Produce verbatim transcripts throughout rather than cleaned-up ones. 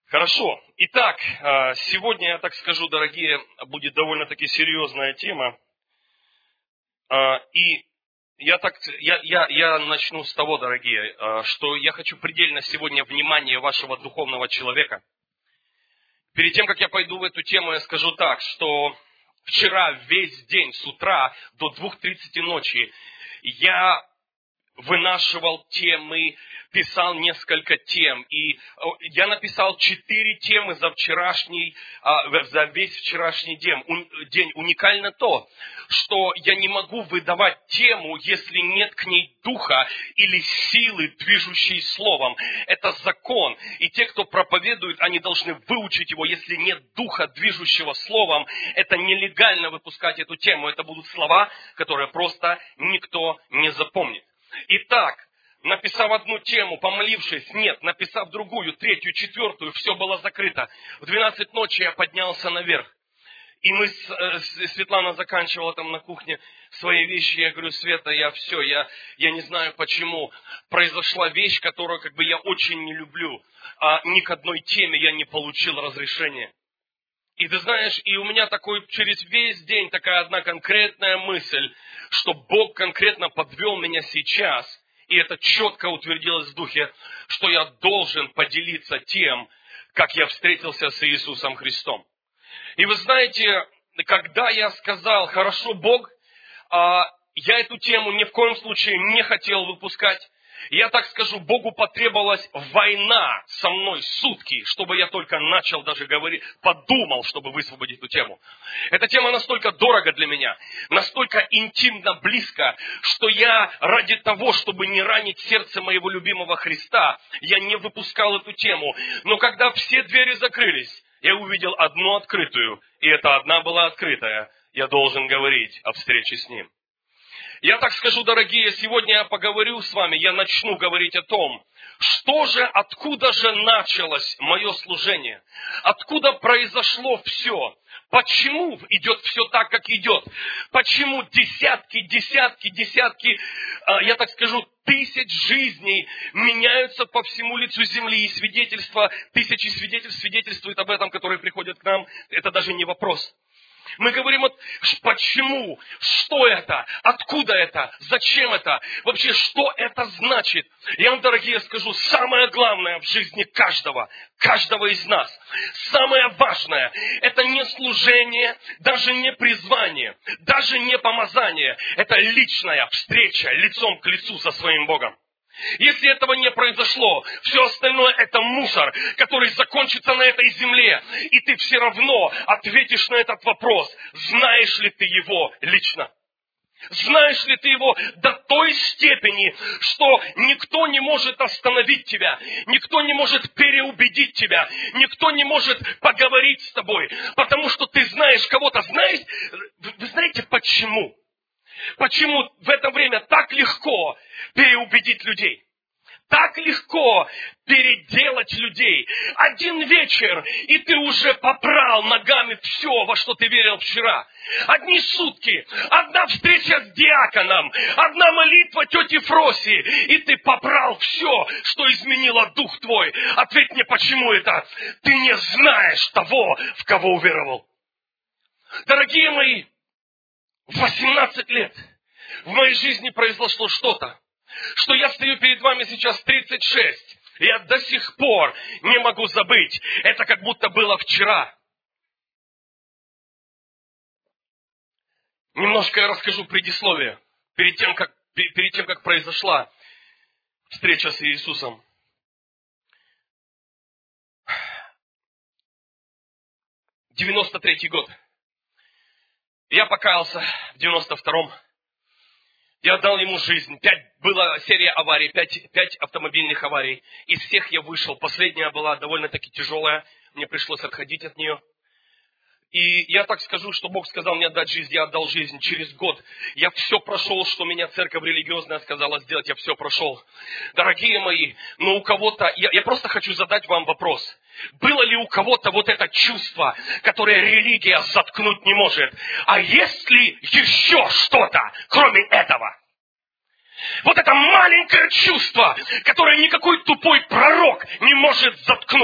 Хорошо. Итак, сегодня, я так скажу, дорогие, будет довольно-таки серьезная тема. И я, так, я, я, я начну с того, дорогие, что я хочу предельно сегодня внимание вашего духовного человека. Перед тем, как я пойду в эту тему, я скажу так, что вчера весь день с утра до двух тридцати ночи я вынашивал темы, писал несколько тем. И я написал четыре темы за вчерашний, за весь вчерашний день. Уникально то, что я не могу выдавать тему, если нет к ней духа или силы, движущей словом. Это закон. И те, кто проповедует, они должны выучить его. Если нет духа, движущего словом, это нелегально выпускать эту тему. Это будут слова, которые просто никто не запомнит. Итак, написав одну тему, помолившись, нет, написав другую, третью, четвертую, все было закрыто. В двенадцать ночи я поднялся наверх. И мы, Светлана заканчивала там на кухне свои вещи. Я говорю: Света, я все, я, я не знаю почему. Произошла вещь, которую как бы я очень не люблю. А ни к одной теме я не получил разрешения. И ты знаешь, и у меня такой через весь день такая одна конкретная мысль, что Бог конкретно подвел меня сейчас, и это четко утвердилось в духе, что я должен поделиться тем, как я встретился с Иисусом Христом. И вы знаете, когда я сказал: хорошо, Бог, я эту тему ни в коем случае не хотел выпускать, я так скажу, Богу потребовалась война со мной сутки, чтобы я только начал даже говорить, подумал, чтобы высвободить эту тему. Эта тема настолько дорога для меня, настолько интимно близко, что я ради того, чтобы не ранить сердце моего любимого Христа, я не выпускал эту тему. Но когда все двери закрылись, я увидел одну открытую, и эта одна была открытая. Я должен говорить о встрече с Ним. Я так скажу, дорогие, сегодня я поговорю с вами, я начну говорить о том, что же, откуда же началось мое служение, откуда произошло все, почему идет все так, как идет, почему десятки, десятки, десятки, я так скажу, тысяч жизней меняются по всему лицу земли, и свидетельства, тысячи свидетельств свидетельствуют об этом, которые приходят к нам, это даже не вопрос. Мы говорим, вот, почему, что это, откуда это, зачем это, вообще, что это значит. Я вам, дорогие, скажу, самое главное в жизни каждого, каждого из нас, самое важное, это не служение, даже не призвание, даже не помазание, это личная встреча лицом к лицу со своим Богом. Если этого не произошло, все остальное это мусор, который закончится на этой земле. И ты все равно ответишь на этот вопрос, знаешь ли ты его лично. Знаешь ли ты его до той степени, что никто не может остановить тебя, никто не может переубедить тебя, никто не может поговорить с тобой, потому что ты знаешь кого-то. Знаешь, вы знаете почему? Почему в это время так легко переубедить людей? Так легко переделать людей. Один вечер, и ты уже попрал ногами все, во что ты верил вчера. Одни сутки, одна встреча с диаконом, одна молитва тети Фроси, и ты попрал все, что изменило дух твой. Ответь мне, почему это? Ты не знаешь того, в кого уверовал. Дорогие мои, в восемнадцать лет в моей жизни произошло что-то, что я стою перед вами сейчас тридцать шесть, и я до сих пор не могу забыть. Это как будто было вчера. Немножко я расскажу предисловие, перед тем, как, перед тем, как произошла встреча с Иисусом. девяносто третий год. Я покаялся в девяносто втором. Я отдал ему жизнь. Пять, была серия аварий, пять, пять автомобильных аварий. Из всех я вышел. Последняя была довольно-таки тяжелая. Мне пришлось отходить от нее. И я так скажу, что Бог сказал мне отдать жизнь, я отдал жизнь. Через год я все прошел, что меня церковь религиозная сказала сделать, я все прошел. Дорогие мои, но у кого-то, я, я просто хочу задать вам вопрос. Было ли у кого-то вот это чувство, которое религия заткнуть не может? А есть ли еще что-то, кроме этого? Вот это маленькое чувство, которое никакой тупой пророк не может заткнуть.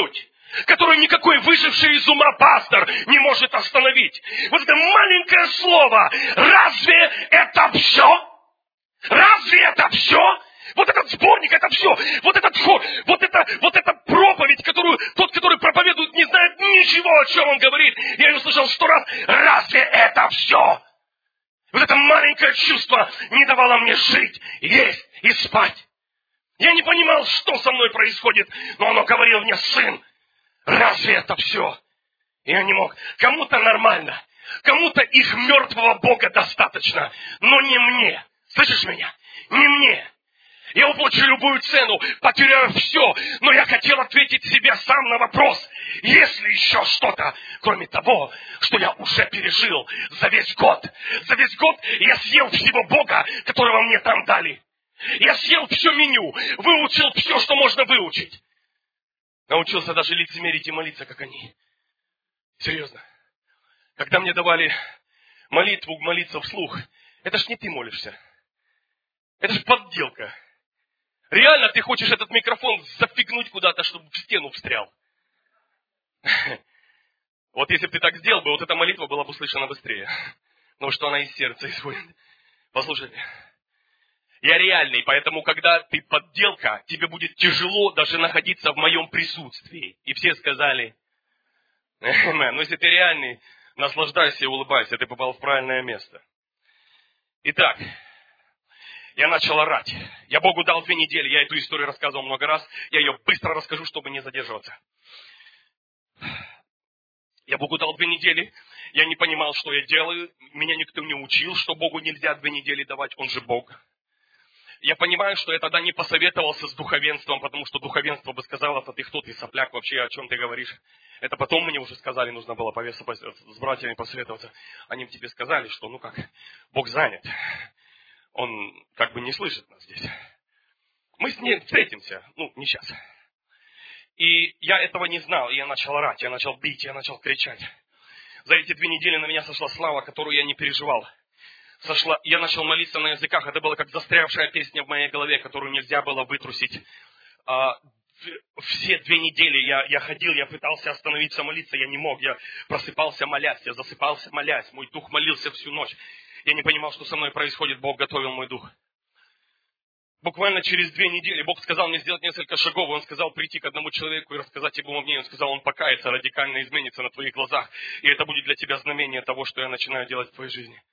которую никакой выживший из ума пастор не может остановить. Вот это маленькое слово, разве это все? Разве это все? Вот этот сборник, это все. Вот этот хор, вот это, вот эта проповедь, которую тот, который проповедует, не знает ничего, о чем он говорит. Я ее слышал сто раз. Разве это все? Вот это маленькое чувство не давало мне жить, есть и спать. Я не понимал, что со мной происходит, но оно говорило мне: сын, разве это все? И я не мог. Кому-то нормально, кому-то их мертвого Бога достаточно, но не мне. Слышишь меня? Не мне. Я уплачу любую цену, потеряю все, но я хотел ответить себе сам на вопрос: есть ли еще что-то, кроме того, что я уже пережил за весь год? За весь год я съел всего Бога, которого мне там дали. Я съел все меню, выучил все, что можно выучить. Научился даже лицемерить и молиться, как они. Серьезно. Когда мне давали молитву, молиться вслух, это ж не ты молишься. Это ж подделка. Реально ты хочешь этот микрофон зафигнуть куда-то, чтобы в стену встрял. Вот если бы ты так сделал бы, вот эта молитва была бы услышана быстрее. Потому что она из сердца исходит. Послушайте. Я реальный, поэтому, когда ты подделка, тебе будет тяжело даже находиться в моем присутствии. И все сказали: но если ты реальный, наслаждайся и улыбайся, ты попал в правильное место. Итак, я начал орать. Я Богу дал две недели, я эту историю рассказывал много раз. Я ее быстро расскажу, чтобы не задерживаться. Я Богу дал две недели, я не понимал, что я делаю. Меня никто не учил, что Богу нельзя две недели давать, Он же Бог. Я понимаю, что я тогда не посоветовался с духовенством, потому что духовенство бы сказало: это ты кто, ты сопляк вообще, о чем ты говоришь. Это потом мне уже сказали, нужно было повеса, с братьями посоветоваться. Они тебе сказали, что ну как, Бог занят. Он как бы не слышит нас здесь. Мы с ним встретимся, ну не сейчас. И я этого не знал, и я начал орать, я начал бить, я начал кричать. За эти две недели на меня сошла слава, которую я не переживал. Сошла, я начал молиться на языках. Это было как застрявшая песня в моей голове, которую нельзя было вытрусить. А, все две недели я, я ходил, я пытался остановиться молиться, я не мог. Я просыпался молясь, я засыпался молясь. Мой дух молился всю ночь. Я не понимал, что со мной происходит. Бог готовил мой дух. Буквально через две недели Бог сказал мне сделать несколько шагов. Он сказал прийти к одному человеку и рассказать ему мнение. Он сказал: он покается, радикально изменится на твоих глазах. И это будет для тебя знамение того, что я начинаю делать в твоей жизни.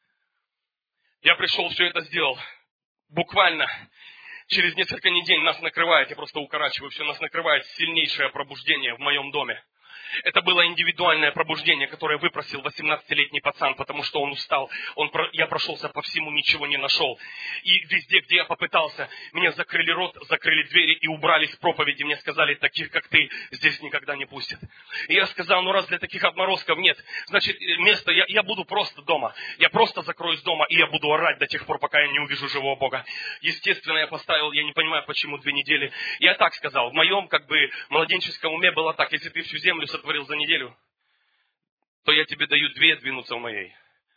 Я пришел, все это сделал. Буквально через несколько недель нас накрывает, я просто укорачиваю все, нас накрывает сильнейшее пробуждение в моем доме. Это было индивидуальное пробуждение, которое выпросил восемнадцатилетний пацан, потому что он устал. Он, я прошелся по всему, ничего не нашел. И везде, где я попытался, мне закрыли рот, закрыли двери и убрали с проповеди. Мне сказали: таких, как ты, здесь никогда не пустят. И я сказал: ну раз для таких отморозков нет, значит место, я, я буду просто дома. Я просто закроюсь дома, и я буду орать до тех пор, пока я не увижу живого Бога. Естественно, я поставил, я не понимаю, почему две недели. Я так сказал, в моем как бы младенческом уме было так: если ты всю землю сотворил за неделю, то я тебе даю две двинуться в моей.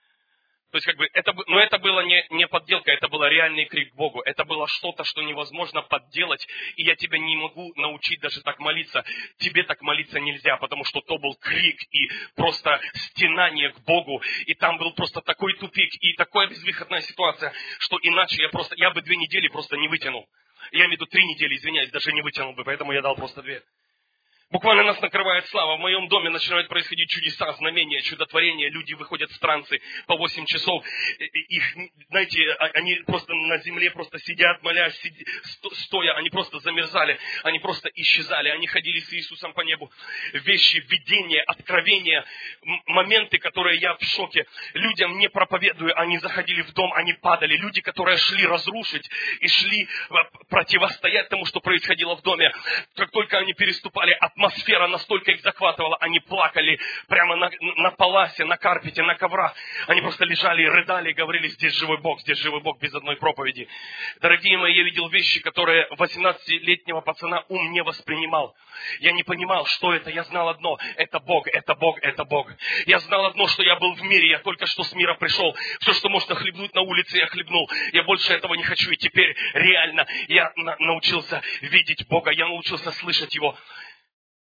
То есть, как бы, это, но это было не, не подделка, это был реальный крик к Богу. Это было что-то, что невозможно подделать, и я тебя не могу научить даже так молиться. Тебе так молиться нельзя, потому что то был крик и просто стенание к Богу, и там был просто такой тупик и такая безвыходная ситуация, что иначе я просто, я бы две недели просто не вытянул. Я имею в виду три недели, извиняюсь, даже не вытянул бы, поэтому я дал просто две. Буквально нас накрывает слава. В моем доме начинают происходить чудеса, знамения, чудотворения. Люди выходят в трансы по восемь часов. Их, знаете, они просто на земле просто сидят, молясь, сидя, стоя. Они просто замерзали. Они просто исчезали. Они ходили с Иисусом по небу. Вещи, видения, откровения, моменты, которые я в шоке. Людям не проповедую. Они заходили в дом, они падали. Люди, которые шли разрушить и шли противостоять тому, что происходило в доме. Как только они переступали, атмосфера настолько их захватывала, они плакали прямо на, на паласе, на карпете, на коврах. Они просто лежали и рыдали и говорили: здесь живой Бог, здесь живой Бог, без одной проповеди. Дорогие мои, я видел вещи, которые восемнадцатилетнего пацана ум не воспринимал. Я не понимал, что это. Я знал одно: это Бог, это Бог, это Бог. Я знал одно, что я был в мире, я только что с мира пришел. Все, что можно хлебнуть на улице, я хлебнул. Я больше этого не хочу. И теперь реально я на- научился видеть Бога, я научился слышать Его.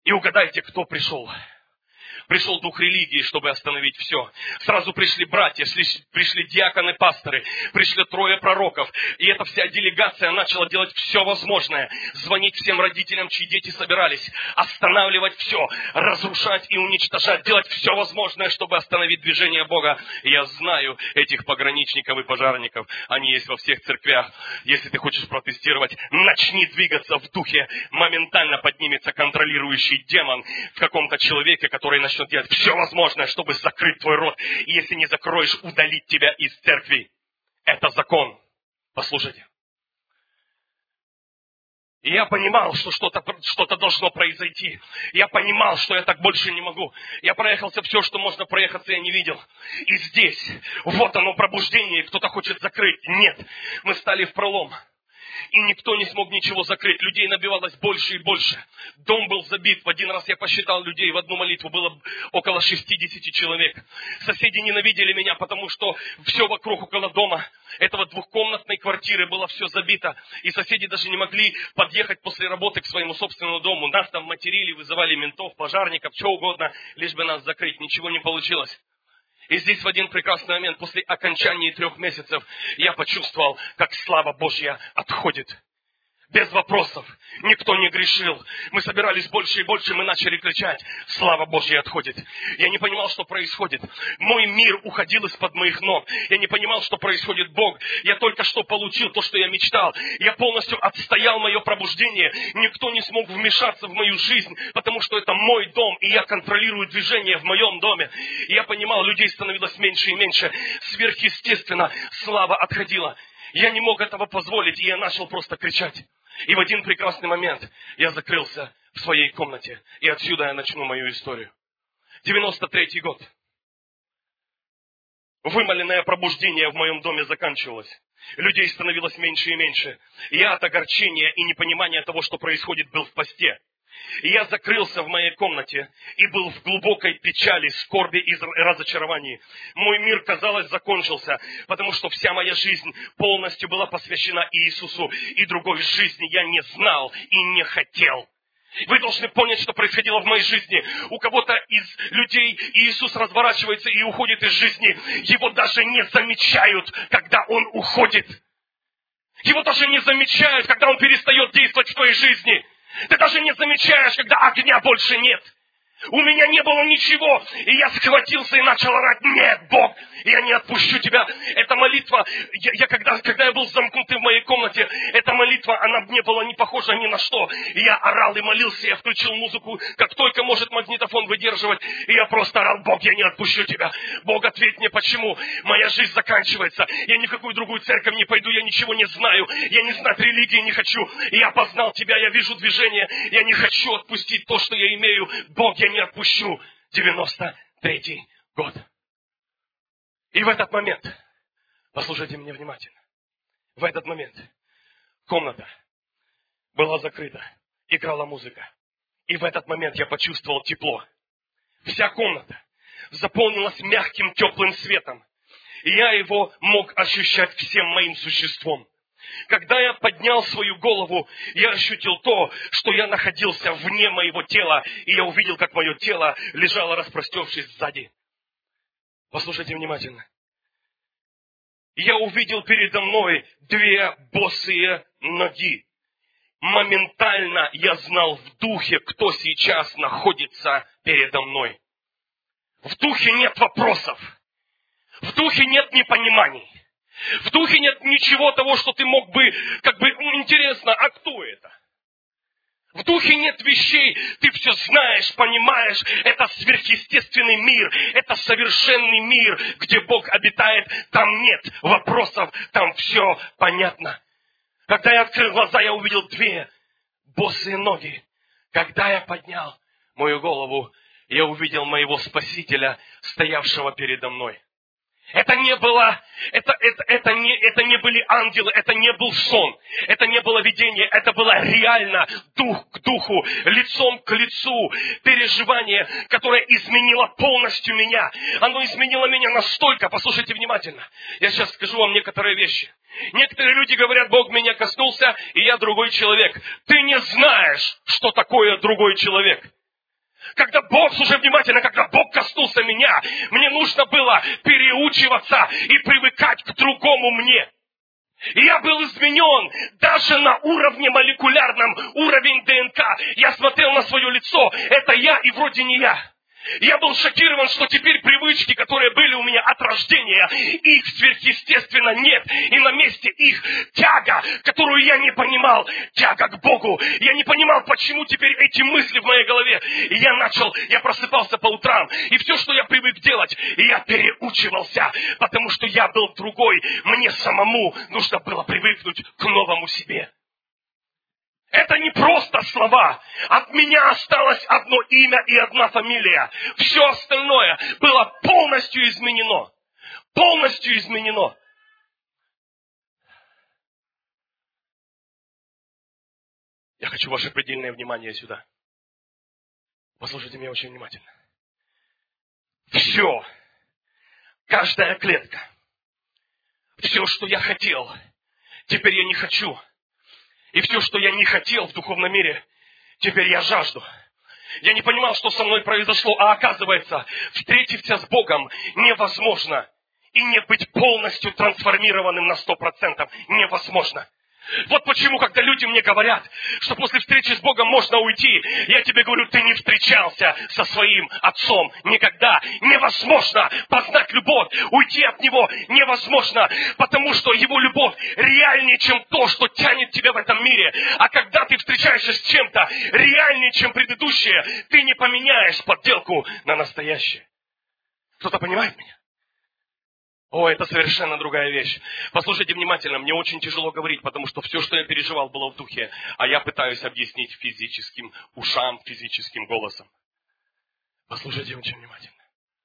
И угадайте, кто пришел. Пришел дух религии, чтобы остановить все. Сразу пришли братья, пришли диаконы, пасторы, пришли трое пророков. И эта вся делегация начала делать все возможное. Звонить всем родителям, чьи дети собирались. Останавливать все, разрушать и уничтожать. Делать все возможное, чтобы остановить движение Бога. И я знаю этих пограничников и пожарников. Они есть во всех церквях. Если ты хочешь протестировать, начни двигаться в духе. Моментально поднимется контролирующий демон в каком-то человеке, который начнет делать все возможное, чтобы закрыть твой рот. И если не закроешь, удалить тебя из церкви. Это закон. Послушайте. И я понимал, что что-то, что-то должно произойти. Я понимал, что я так больше не могу. Я проехался все, что можно проехаться, я не видел. И здесь, вот оно пробуждение, кто-то хочет закрыть. Нет, мы стали в пролом. И никто не смог ничего закрыть. Людей набивалось больше и больше. Дом был забит. В один раз я посчитал людей. В одну молитву было около шестьдесят человек. Соседи ненавидели меня, потому что все вокруг около дома этого двухкомнатной квартиры было все забито. И соседи даже не могли подъехать после работы к своему собственному дому. Нас там материли, вызывали ментов, пожарников, что угодно, лишь бы нас закрыть. Ничего не получилось. И здесь в один прекрасный момент, после окончания трех месяцев, я почувствовал, как слава Божья отходит. Без вопросов. Никто не грешил. Мы собирались больше и больше, мы начали кричать. Слава Божья отходит. Я не понимал, что происходит. Мой мир уходил из-под моих ног. Я не понимал, что происходит Бог. Я только что получил то, что я мечтал. Я полностью отстоял мое пробуждение. Никто не смог вмешаться в мою жизнь, потому что это мой дом, и я контролирую движение в моем доме. И я понимал, людей становилось меньше и меньше. Сверхъестественно слава отходила. Я не мог этого позволить, и я начал просто кричать. И в один прекрасный момент я закрылся в своей комнате. И отсюда я начну мою историю. девяносто третий год. Вымоленное пробуждение в моем доме заканчивалось. Людей становилось меньше и меньше. Я от огорчения и непонимания того, что происходит, был в посте. И я закрылся в моей комнате и был в глубокой печали, скорби и разочаровании. Мой мир, казалось, закончился, потому что вся моя жизнь полностью была посвящена Иисусу, и другой жизни я не знал и не хотел. Вы должны понять, что происходило в моей жизни. У кого-то из людей Иисус разворачивается и уходит из жизни. Его даже не замечают, когда Он уходит. Его даже не замечают, когда Он перестает действовать в твоей жизни. Ты даже не замечаешь, когда огня больше нет. У меня не было ничего, и я схватился и начал орать: нет, Бог, я не отпущу тебя. Эта молитва, я, я когда, когда я был замкнутый в моей комнате, эта молитва, она не была не похожа ни на что. И я орал и молился, я включил музыку, как только может магнитофон выдерживать. И я просто орал: Бог, я не отпущу тебя. Бог, ответь мне, почему? Моя жизнь заканчивается. Я ни в какую другую церковь не пойду, я ничего не знаю. Я не знать религии не хочу. И я познал тебя, я вижу движение. Я не хочу отпустить то, что я имею. Бог, я не отпущу. девяносто третий год. И в этот момент, послушайте меня внимательно, в этот момент комната была закрыта, играла музыка. И в этот момент я почувствовал тепло. Вся комната заполнилась мягким, теплым светом. И я его мог ощущать всем моим существом. Когда я поднял свою голову, я ощутил то, что я находился вне моего тела, и я увидел, как мое тело лежало, распростершись сзади. Послушайте внимательно. Я увидел передо мной две босые ноги. Моментально я знал в духе, кто сейчас находится передо мной. В духе нет вопросов. В духе нет непониманий. В духе нет ничего того, что ты мог бы, как бы, ну, интересно, а кто это? В духе нет вещей, ты все знаешь, понимаешь, это сверхъестественный мир, это совершенный мир, где Бог обитает, там нет вопросов, там все понятно. Когда я открыл глаза, я увидел две босые ноги. Когда я поднял мою голову, я увидел моего Спасителя, стоявшего передо мной. Это не было, это, это, это, не, это не были ангелы, это не был сон, это не было видение, это было реально дух к духу, лицом к лицу, переживание, которое изменило полностью меня. Оно изменило меня настолько, послушайте внимательно, я сейчас скажу вам некоторые вещи. Некоторые люди говорят: Бог меня коснулся, и я другой человек. Ты не знаешь, что такое другой человек. Когда Бог, слушай внимательно, когда Бог коснулся меня, мне нужно было переучиваться и привыкать к другому мне. И я был изменен даже на уровне молекулярном, уровень ДНК. Я смотрел на свое лицо, это я и вроде не я. Я был шокирован, что теперь привычки, которые были у меня от рождения, их сверхъестественно нет. И на месте их тяга, которую я не понимал, тяга к Богу. Я не понимал, почему теперь эти мысли в моей голове. И я начал, я просыпался по утрам. И все, что я привык делать, я переучивался, потому что я был другой. Мне самому нужно было привыкнуть к новому себе. Это не просто слова. От меня осталось одно имя и одна фамилия. Все остальное было полностью изменено. Полностью изменено. Я хочу ваше предельное внимание сюда. Послушайте меня очень внимательно. Все, каждая клетка, все, что я хотел, теперь я не хочу. И все, что я не хотел в духовном мире, теперь я жажду. Я не понимал, что со мной произошло, а оказывается, встретиться с Богом невозможно. И не быть полностью трансформированным на сто процентов невозможно. Вот почему, когда люди мне говорят, что после встречи с Богом можно уйти, я тебе говорю, ты не встречался со своим отцом никогда. Невозможно познать любовь, уйти от него невозможно, потому что его любовь реальнее, чем то, что тянет тебя в этом мире. А когда ты встречаешься с чем-то реальнее, чем предыдущее, ты не поменяешь подделку на настоящее. Кто-то понимает меня? О, это совершенно другая вещь. Послушайте внимательно, мне очень тяжело говорить, потому что все, что я переживал, было в духе, а я пытаюсь объяснить физическим ушам, физическим голосом. Послушайте очень внимательно.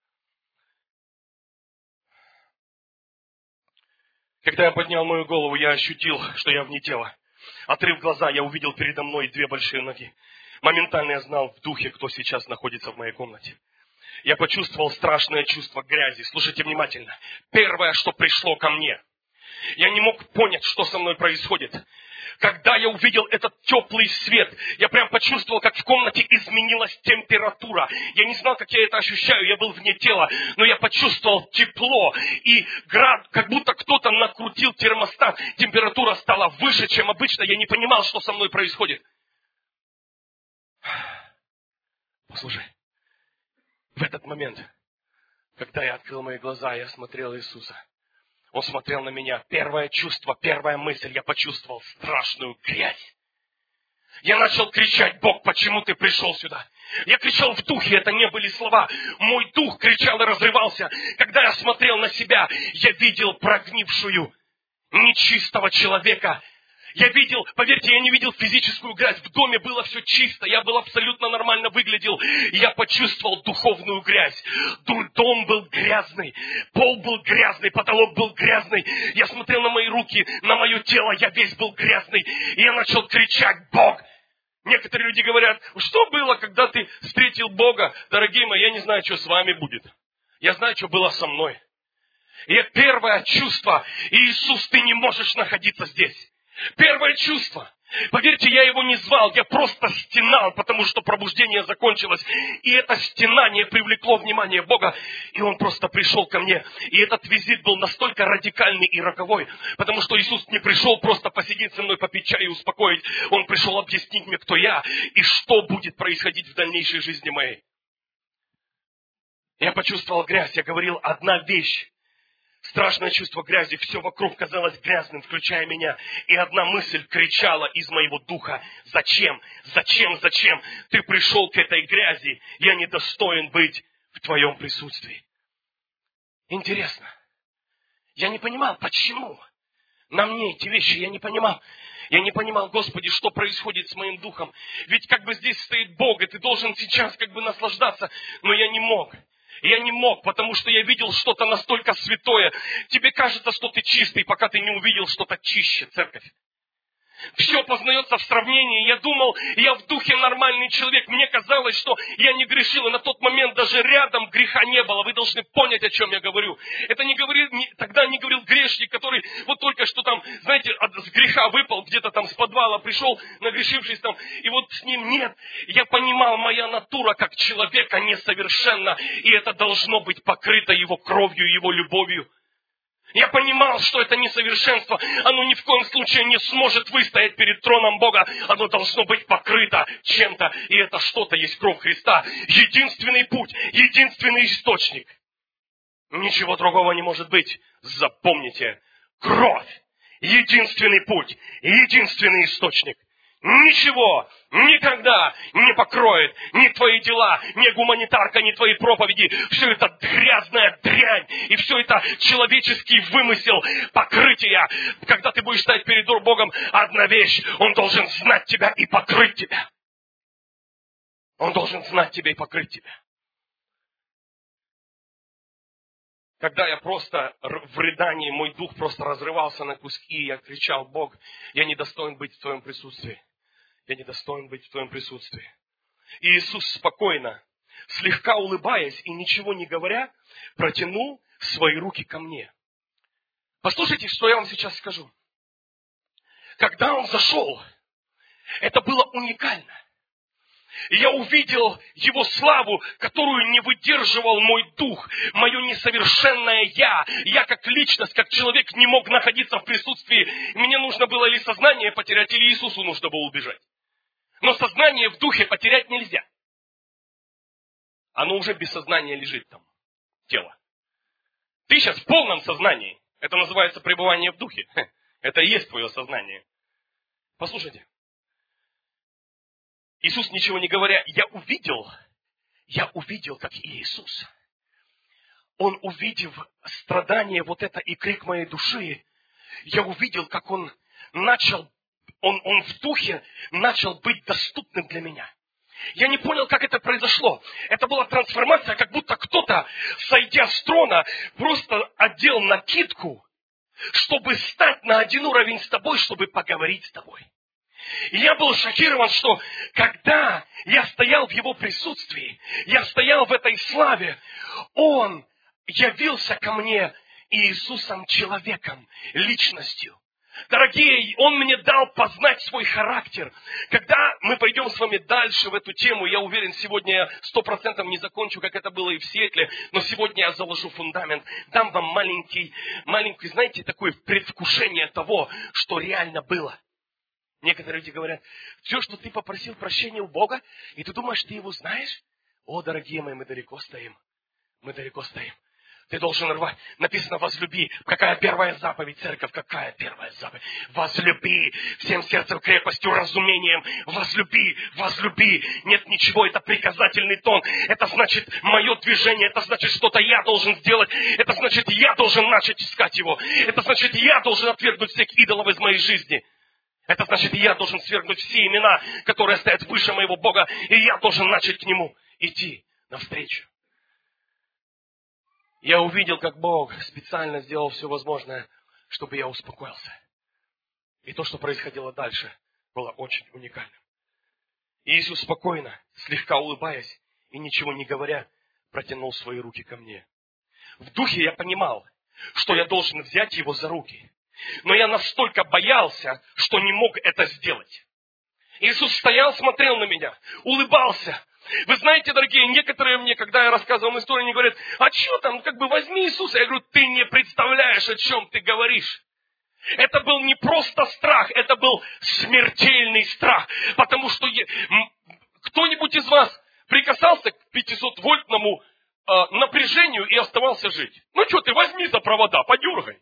Когда я поднял мою голову, я ощутил, что я вне тела. Открыв глаза, я увидел передо мной две большие ноги. Моментально я знал в духе, кто сейчас находится в моей комнате. Я почувствовал страшное чувство грязи. Слушайте внимательно. Первое, что пришло ко мне. Я не мог понять, что со мной происходит. Когда я увидел этот теплый свет, я прям почувствовал, как в комнате изменилась температура. Я не знал, как я это ощущаю, я был вне тела, но я почувствовал тепло. И град, как будто кто-то накрутил термостат. Температура стала выше, чем обычно. Я не понимал, что со мной происходит. Послушай. В этот момент, когда я открыл мои глаза, я смотрел Иисуса. Он смотрел на меня. Первое чувство, первая мысль, я почувствовал страшную грязь. Я начал кричать: Бог, почему ты пришел сюда? Я кричал в духе, это не были слова. Мой дух кричал и разрывался. Когда я смотрел на себя, я видел прогнившую, нечистого человека. Я видел, поверьте, я не видел физическую грязь. В доме было все чисто, я был абсолютно нормально выглядел. И я почувствовал духовную грязь. Дом был грязный, пол был грязный, потолок был грязный. Я смотрел на мои руки, на мое тело, я весь был грязный. И я начал кричать: Бог! Некоторые люди говорят: что было, когда ты встретил Бога? Дорогие мои, я не знаю, что с вами будет. Я знаю, что было со мной. И это первое чувство: Иисус, ты не можешь находиться здесь. Первое чувство. Поверьте, я его не звал, я просто стенал, потому что пробуждение закончилось. И это стенание привлекло внимание Бога, и Он просто пришел ко мне. И этот визит был настолько радикальный и роковой, потому что Иисус не пришел просто посидеть со мной, попить чай и успокоить. Он пришел объяснить мне, кто я и что будет происходить в дальнейшей жизни моей. Я почувствовал грязь, я говорил: одна вещь. Страшное чувство грязи, все вокруг казалось грязным, включая меня. И одна мысль кричала из моего духа: зачем, зачем, зачем ты пришел к этой грязи? Я недостоин быть в твоем присутствии. Интересно. Я не понимал, почему на мне эти вещи, я не понимал. Я не понимал: Господи, что происходит с моим духом? Ведь как бы здесь стоит Бог, и ты должен сейчас как бы наслаждаться. Но я не мог. Я не мог, потому что я видел что-то настолько святое. Тебе кажется, что ты чистый, пока ты не увидел что-то чище, церковь. Все познается в сравнении. Я думал, я в духе нормальный человек. Мне казалось, что я не грешил. И на тот момент даже рядом греха не было. Вы должны понять, о чем я говорю. Это не говорил, не, тогда не говорил грешник, который вот только что там, знаете, от, с греха выпал, где-то там с подвала пришел, нагрешившись там. И вот с ним нет. Я понимал, моя натура как человека несовершенна. И это должно быть покрыто его кровью, его любовью. Я понимал, что это несовершенство, оно ни в коем случае не сможет выстоять перед троном Бога. Оно должно быть покрыто чем-то, и это что-то есть кровь Христа. Единственный путь, единственный источник. Ничего другого не может быть. Запомните, кровь, единственный путь, единственный источник. Ничего никогда не покроет ни твои дела, ни гуманитарка, ни твои проповеди. Все это грязная дрянь, и все это человеческий вымысел покрытия. Когда ты будешь стоять перед Богом, одна вещь, Он должен знать тебя и покрыть тебя. Он должен знать тебя и покрыть тебя. Когда я просто в рыдании, мой дух просто разрывался на куски, я кричал: Бог, я не достоин быть в Твоем присутствии. Я не достоин быть в Твоем присутствии. И Иисус спокойно, слегка улыбаясь и ничего не говоря, протянул свои руки ко мне. Послушайте, что я вам сейчас скажу. Когда Он зашел, это было уникально. И я увидел Его славу, которую не выдерживал мой дух, мое несовершенное я. Я как личность, как человек не мог находиться в присутствии. Мне нужно было или сознание потерять, или Иисусу нужно было убежать. Но сознание в духе потерять нельзя. Оно уже без сознания лежит там, тело. Ты сейчас в полном сознании. Это называется пребывание в духе. Это и есть твое сознание. Послушайте. Иисус, ничего не говоря, я увидел, я увидел, как Иисус. Он, увидев страдание вот это и крик моей души, я увидел, как Он начал, он, он в духе начал быть доступным для меня. Я не понял, как это произошло. Это была трансформация, как будто кто-то, сойдя с трона, просто одел накидку, чтобы стать на один уровень с тобой, чтобы поговорить с тобой. И я был шокирован, что когда я стоял в Его присутствии, я стоял в этой славе, Он явился ко мне Иисусом человеком, личностью. Дорогие, Он мне дал познать свой характер. Когда мы пойдем с вами дальше в эту тему, я уверен, сегодня я сто процентов не закончу, как это было и в Сиэтле, но сегодня я заложу фундамент, дам вам маленький, маленький, знаете, такое предвкушение того, что реально было. Некоторые люди говорят: все, что ты попросил прощения у Бога, и ты думаешь, ты Его знаешь? О, дорогие мои, мы далеко стоим. Мы далеко стоим. Ты должен рвать. Написано: возлюби. Какая первая заповедь, церковь? Какая первая заповедь? Возлюби всем сердцем, крепостью, разумением. Возлюби, возлюби. Нет ничего, это приказательный тон. Это значит мое движение. Это значит, что-то я должен сделать. Это значит, я должен начать искать Его. Это значит, я должен отвергнуть всех идолов из моей жизни. Это значит, я должен свергнуть все имена, которые стоят выше моего Бога, и я должен начать к Нему идти навстречу. Я увидел, как Бог специально сделал все возможное, чтобы я успокоился. И то, что происходило дальше, было очень уникальным. Иисус спокойно, слегка улыбаясь и ничего не говоря, протянул свои руки ко мне. В духе я понимал, что я должен взять Его за руки. Но я настолько боялся, что не мог это сделать. Иисус стоял, смотрел на меня, улыбался. Вы знаете, дорогие, некоторые мне, когда я рассказывал историю, они говорят: а что там, как бы возьми Иисуса. Я говорю: ты не представляешь, о чем ты говоришь. Это был не просто страх, это был смертельный страх. Потому что кто-нибудь из вас прикасался к пятисотвольтному э, напряжению и оставался жить? Ну что ты, возьми за провода, подергай.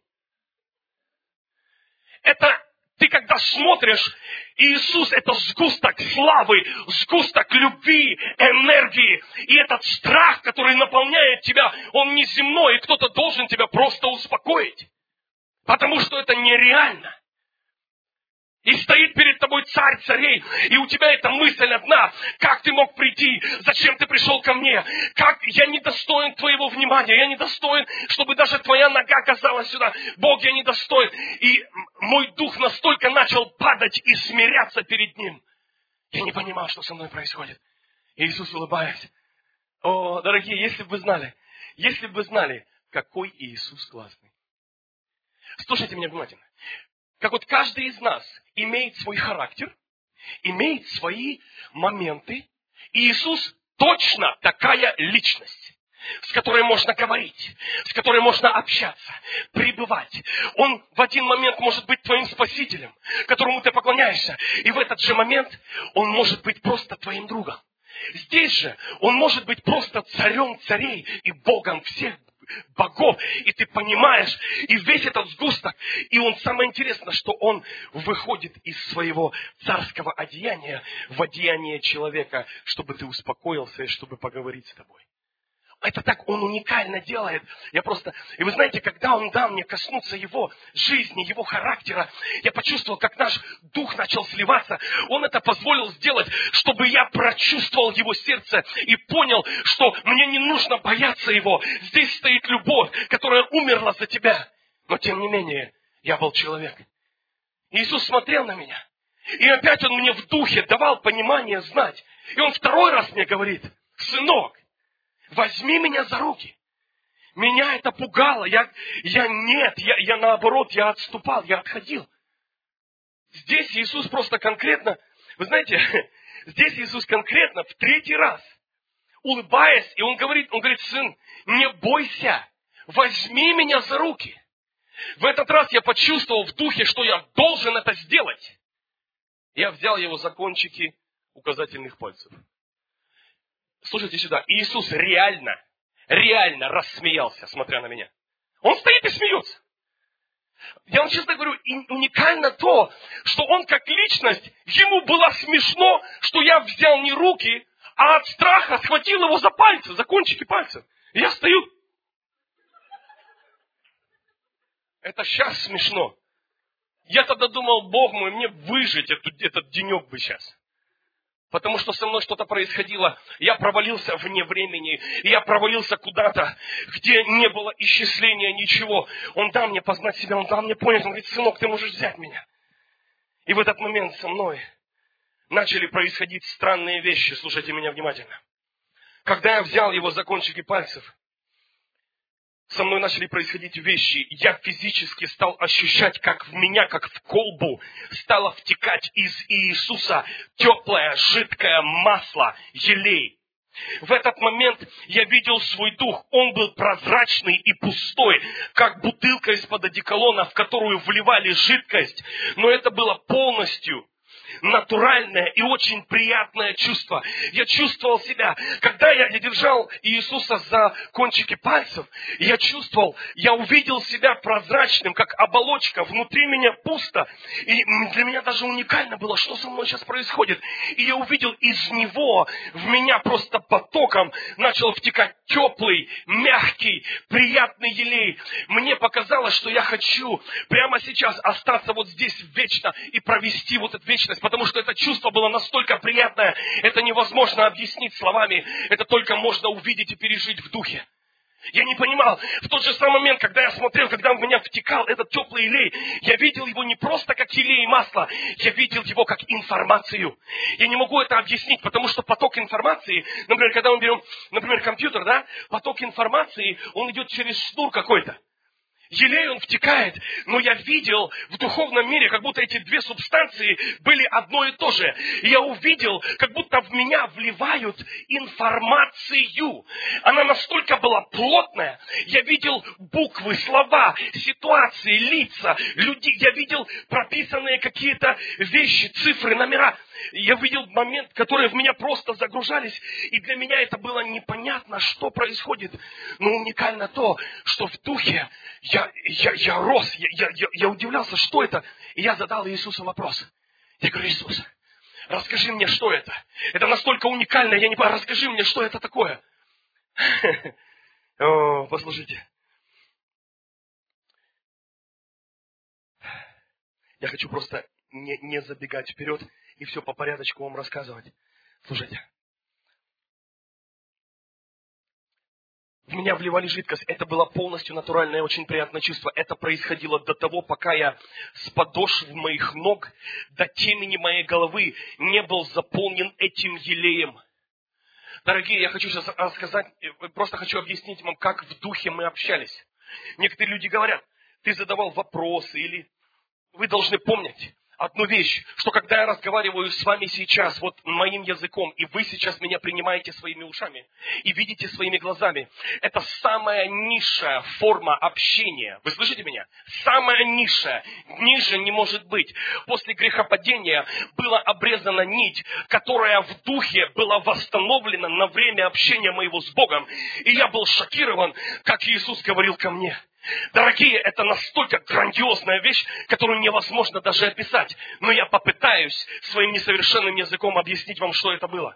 Это ты когда смотришь, Иисус — это сгусток славы, сгусток любви, энергии. И этот страх, который наполняет тебя, он не земной, и кто-то должен тебя просто успокоить. Потому что это нереально. И стоит перед тобой царь царей, и у тебя эта мысль одна: как ты мог прийти, зачем ты пришел ко мне, как я недостоин твоего внимания, я недостоин, чтобы даже твоя нога оказалась сюда, Бог, я недостоин. И мой дух настолько начал падать и смиряться перед ним. Я не понимал, что со мной происходит. И Иисус, улыбаясь: о, дорогие, если бы вы знали, если бы вы знали, какой Иисус классный. Слушайте меня внимательно. Как вот каждый из нас имеет свой характер, имеет свои моменты, и Иисус точно такая личность, с которой можно говорить, с которой можно общаться, пребывать. Он в один момент может быть твоим спасителем, которому ты поклоняешься, и в этот же момент он может быть просто твоим другом. Здесь же он может быть просто царем царей и Богом всех богов, и ты понимаешь, и весь этот сгусток, и он, самое интересное, что он выходит из своего царского одеяния в одеяние человека, чтобы ты успокоился и чтобы поговорить с тобой. Это так он уникально делает. Я просто... И вы знаете, когда он дал мне коснуться его жизни, его характера, я почувствовал, как наш дух начал сливаться. Он это позволил сделать, чтобы я прочувствовал его сердце и понял, что мне не нужно бояться его. Здесь стоит любовь, которая умерла за тебя. Но тем не менее, я был человек. Иисус смотрел на меня. И опять он мне в духе давал понимание, знать. И он второй раз мне говорит: сынок, возьми меня за руки. Меня это пугало. Я, я нет, я, я наоборот, я отступал, я отходил. Здесь Иисус просто конкретно, вы знаете, здесь Иисус конкретно в третий раз, улыбаясь, и он говорит, он говорит: сын, не бойся, возьми меня за руки. В этот раз я почувствовал в духе, что я должен это сделать. Я взял его за кончики указательных пальцев. Слушайте сюда, Иисус реально, реально рассмеялся, смотря на меня. Он стоит и смеется. Я вам честно говорю, уникально то, что он как личность, ему было смешно, что я взял не руки, а от страха схватил его за пальцы, за кончики пальцев. И я стою. Это сейчас смешно. Я тогда думал: Бог мой, мне выжить этот, этот денек бы сейчас. Потому что со мной что-то происходило. Я провалился вне времени. И я провалился куда-то, где не было исчисления ничего. Он дал мне познать себя, он дал мне понять. Он говорит: сынок, ты можешь взять меня. И в этот момент со мной начали происходить странные вещи. Слушайте меня внимательно. Когда я взял его за кончики пальцев, со мной начали происходить вещи. Я физически стал ощущать, как в меня, как в колбу, стало втекать из Иисуса теплое, жидкое масло, елей. В этот момент я видел свой дух. Он был прозрачный и пустой, как бутылка из-под одеколона, в которую вливали жидкость. Но это было полностью натуральное и очень приятное чувство. Я чувствовал себя, когда я держал Иисуса за кончики пальцев, я чувствовал, я увидел себя прозрачным, как оболочка, внутри меня пусто. И для меня даже уникально было, что со мной сейчас происходит. И я увидел из него, в меня просто потоком начал втекать теплый, мягкий, приятный елей. Мне показалось, что я хочу прямо сейчас остаться вот здесь вечно и провести вот эту вечность. Потому что это чувство было настолько приятное, это невозможно объяснить словами, это только можно увидеть и пережить в духе. Я не понимал, в тот же самый момент, когда я смотрел, когда в меня втекал этот теплый елей, я видел его не просто как елей и масло, я видел его как информацию. Я не могу это объяснить, потому что поток информации, например, когда мы берем, например, компьютер, да, поток информации, он идет через шнур какой-то. Елей он втекает, но я видел в духовном мире, как будто эти две субстанции были одно и то же. И я увидел, как будто в меня вливают информацию. Она настолько была плотная. Я видел буквы, слова, ситуации, лица, людей. Я видел прописанные какие-то вещи, цифры, номера. Я видел момент, которые в меня просто загружались. И для меня это было непонятно, что происходит. Но уникально то, что в духе я Я, я, я рос, я, я, я удивлялся, что это. И я задал Иисусу вопрос. Я говорю: Иисус, расскажи мне, что это. Это настолько уникально, я не понимаю, расскажи мне, что это такое. О, послушайте. Я хочу просто не, не забегать вперед и все по порядочку вам рассказывать. Слушайте. В меня вливали жидкость. Это было полностью натуральное, очень приятное чувство. Это происходило до того, пока я с подошв моих ног до темени моей головы не был заполнен этим елеем. Дорогие, я хочу сейчас рассказать, просто хочу объяснить вам, как в духе мы общались. Некоторые люди говорят, ты задавал вопросы, или вы должны помнить одну вещь, что когда я разговариваю с вами сейчас, вот моим языком, и вы сейчас меня принимаете своими ушами и видите своими глазами, это самая низшая форма общения. Вы слышите меня? Самая низшая. Ниже не может быть. После грехопадения была обрезана нить, которая в духе была восстановлена на время общения моего с Богом. И я был шокирован, как Иисус говорил ко мне. Дорогие, это настолько грандиозная вещь, которую невозможно даже описать. Но я попытаюсь своим несовершенным языком объяснить вам, что это было.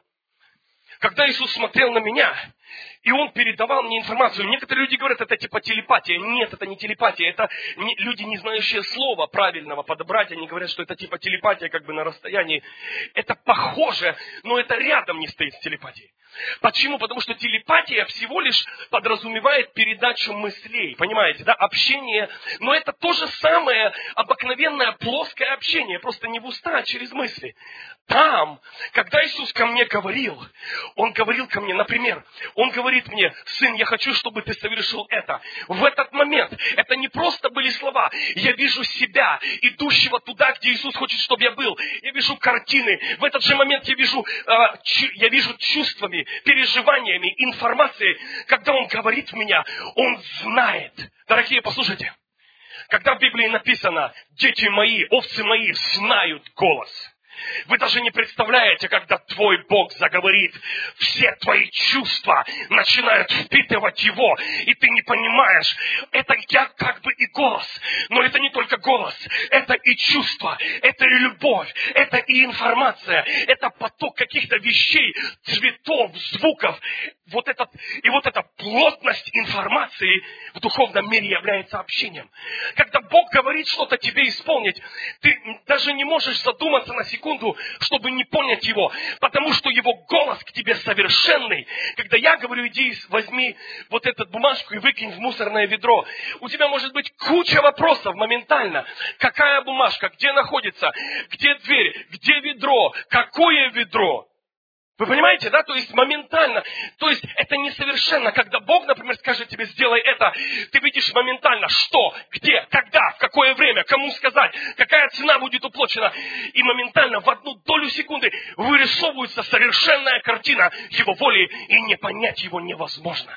Когда Иисус смотрел на меня, и Он передавал мне информацию, некоторые люди говорят, это типа телепатия. Нет, это не телепатия, это не, люди, не знающие слова правильного подобрать, они говорят, что это типа телепатия как бы на расстоянии. Это похоже, но это рядом не стоит с телепатией. Почему? Потому что телепатия всего лишь подразумевает передачу мыслей, понимаете, да, общение. Но это то же самое обыкновенное плоское общение, просто не в уста, а через мысли. Там, когда Иисус ко мне говорил, Он говорил ко мне, например, Он говорит мне, сын, я хочу, чтобы ты совершил это. В этот момент это не просто были слова. Я вижу себя, идущего туда, где Иисус хочет, чтобы я был. Я вижу картины. В этот же момент я вижу, э, чу, я вижу чувствами, переживаниями, информацией. Когда Он говорит в меня, Он знает. Дорогие, послушайте. Когда в Библии написано, дети мои, овцы мои знают голос. Вы даже не представляете, когда твой Бог заговорит, все твои чувства начинают впитывать Его, и ты не понимаешь, это я как бы и голос, но это не только голос, это и чувство, это и любовь, это и информация, это поток каких-то вещей, цветов, звуков, вот этот, и вот эта плотность информации в духовном мире является общением. Когда Бог говорит что-то тебе исполнить, ты даже не можешь задуматься на секунду, чтобы не понять Его, потому что Его голос к тебе совершенный. Когда я говорю, иди возьми вот эту бумажку и выкинь в мусорное ведро, у тебя может быть куча вопросов моментально. Какая бумажка, где находится, где дверь, где ведро, какое ведро? Вы понимаете, да? То есть моментально. То есть это несовершенно. Когда Бог, например, скажет тебе, сделай это, ты видишь моментально, что, где, когда, в какое время, кому сказать, какая цена будет уплачена. И моментально в одну долю секунды вырисовывается совершенная картина Его воли, и не понять Его невозможно.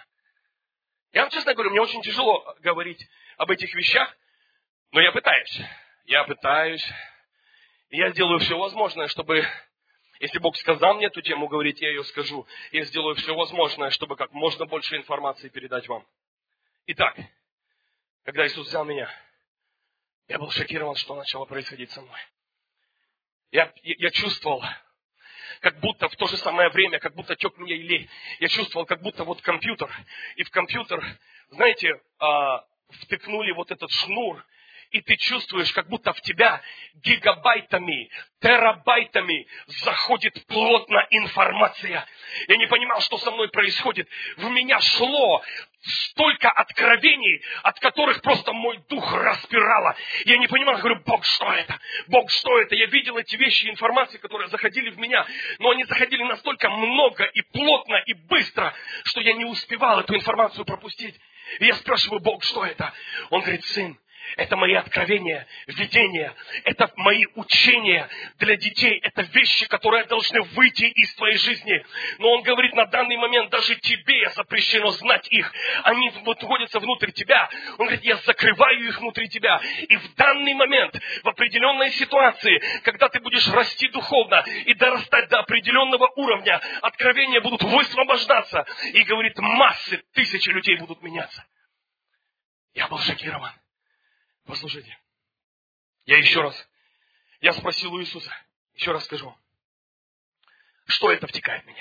Я вам честно говорю, мне очень тяжело говорить об этих вещах, но я пытаюсь. Я пытаюсь. И я сделаю все возможное, чтобы... Если Бог сказал мне эту тему говорить, я ее скажу. Я сделаю все возможное, чтобы как можно больше информации передать вам. Итак, когда Иисус взял меня, я был шокирован, что начало происходить со мной. Я, я, я чувствовал, как будто в то же самое время, как будто тек мне елей. Я чувствовал, как будто вот компьютер. И в компьютер, знаете, а, втыкнули вот этот шнур. И ты чувствуешь, как будто в тебя гигабайтами, терабайтами заходит плотно информация. Я не понимал, что со мной происходит. В меня шло столько откровений, от которых просто мой дух распирало. Я не понимал, говорю, Бог, что это? Бог, что это? Я видел эти вещи, информации, которые заходили в меня, но они заходили настолько много и плотно и быстро, что я не успевал эту информацию пропустить. И я спрашиваю, Бог, что это? Он говорит, сын, это мои откровения, видения, это мои учения для детей, это вещи, которые должны выйти из твоей жизни. Но он говорит, на данный момент даже тебе запрещено знать их. Они находятся внутрь тебя. Он говорит, я закрываю их внутри тебя. И в данный момент, в определенной ситуации, когда ты будешь расти духовно и дорастать до определенного уровня, откровения будут высвобождаться. И говорит, массы, тысячи людей будут меняться. Я был шокирован. Послушайте, я еще раз, я спросил у Иисуса, еще раз скажу, что это втекает в меня?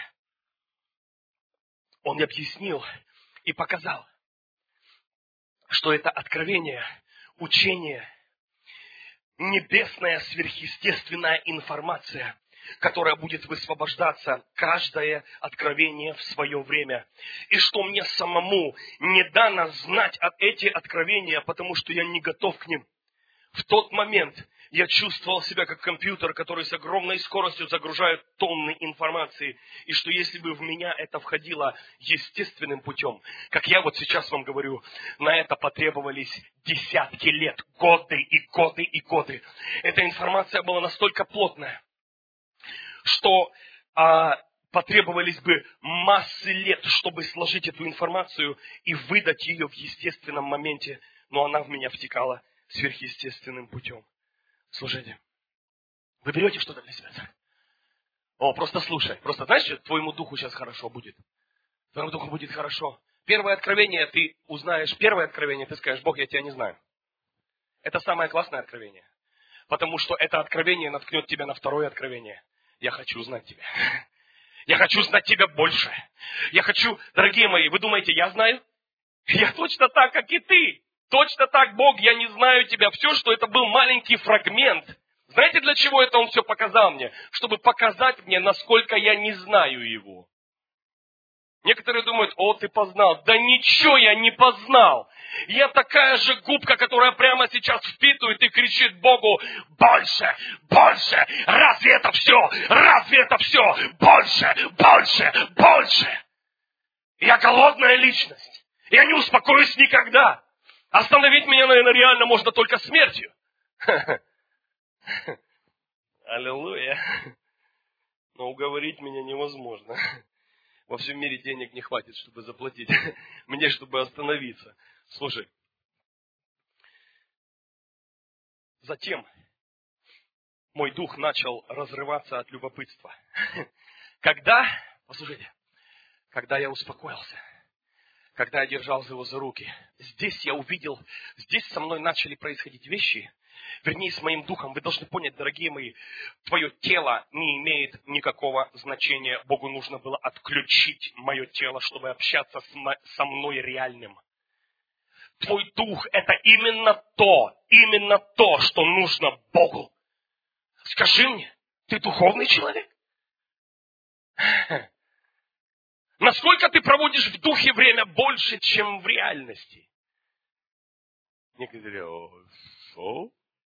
Он мне объяснил и показал, что это откровение, учение, небесная сверхъестественная информация, которая будет высвобождаться каждое откровение в свое время. И что мне самому не дано знать эти откровения, потому что я не готов к ним. В тот момент я чувствовал себя как компьютер, который с огромной скоростью загружает тонны информации. И что если бы в меня это входило естественным путем, как я вот сейчас вам говорю, на это потребовались десятки лет, годы и годы и годы. Эта информация была настолько плотная, что а, потребовались бы массы лет, чтобы сложить эту информацию и выдать ее в естественном моменте. Но она в меня втекала сверхъестественным путем. Слушайте, вы берете что-то для себя? О, просто слушай. Просто знаешь, что твоему духу сейчас хорошо будет? Твоему духу будет хорошо. Первое откровение ты узнаешь. Первое откровение ты скажешь: Бог, я тебя не знаю. Это самое классное откровение. Потому что это откровение наткнет тебя на второе откровение. Я хочу узнать тебя. Я хочу знать тебя больше. Я хочу, дорогие мои, вы думаете, я знаю? Я точно так, как и ты. Точно так, Бог, я не знаю тебя. Все, что это был маленький фрагмент. Знаете, для чего это Он все показал мне? Чтобы показать мне, насколько я не знаю Его. Некоторые думают: о, ты познал. Да ничего я не познал. Я такая же губка, которая прямо сейчас впитывает и кричит Богу: больше, больше. Разве это все? Разве это все? Больше, больше, больше. Я голодная личность. Я не успокоюсь никогда. Остановить меня, наверное, реально можно только смертью. Аллилуйя. Но уговорить меня невозможно. Во всем мире денег не хватит, чтобы заплатить. Мне, чтобы остановиться. Слушай. Затем мой дух начал разрываться от любопытства. Когда, послушайте, когда я успокоился, когда я держал его за руки, здесь я увидел, здесь со мной начали происходить вещи, вернее, с моим духом. Вы должны понять, дорогие мои, твое тело не имеет никакого значения. Богу нужно было отключить мое тело, чтобы общаться со мной реальным. Твой дух – это именно то, именно то, что нужно Богу. Скажи мне, ты духовный человек? Насколько ты проводишь в духе время больше, чем в реальности? Некоторые говорят: что?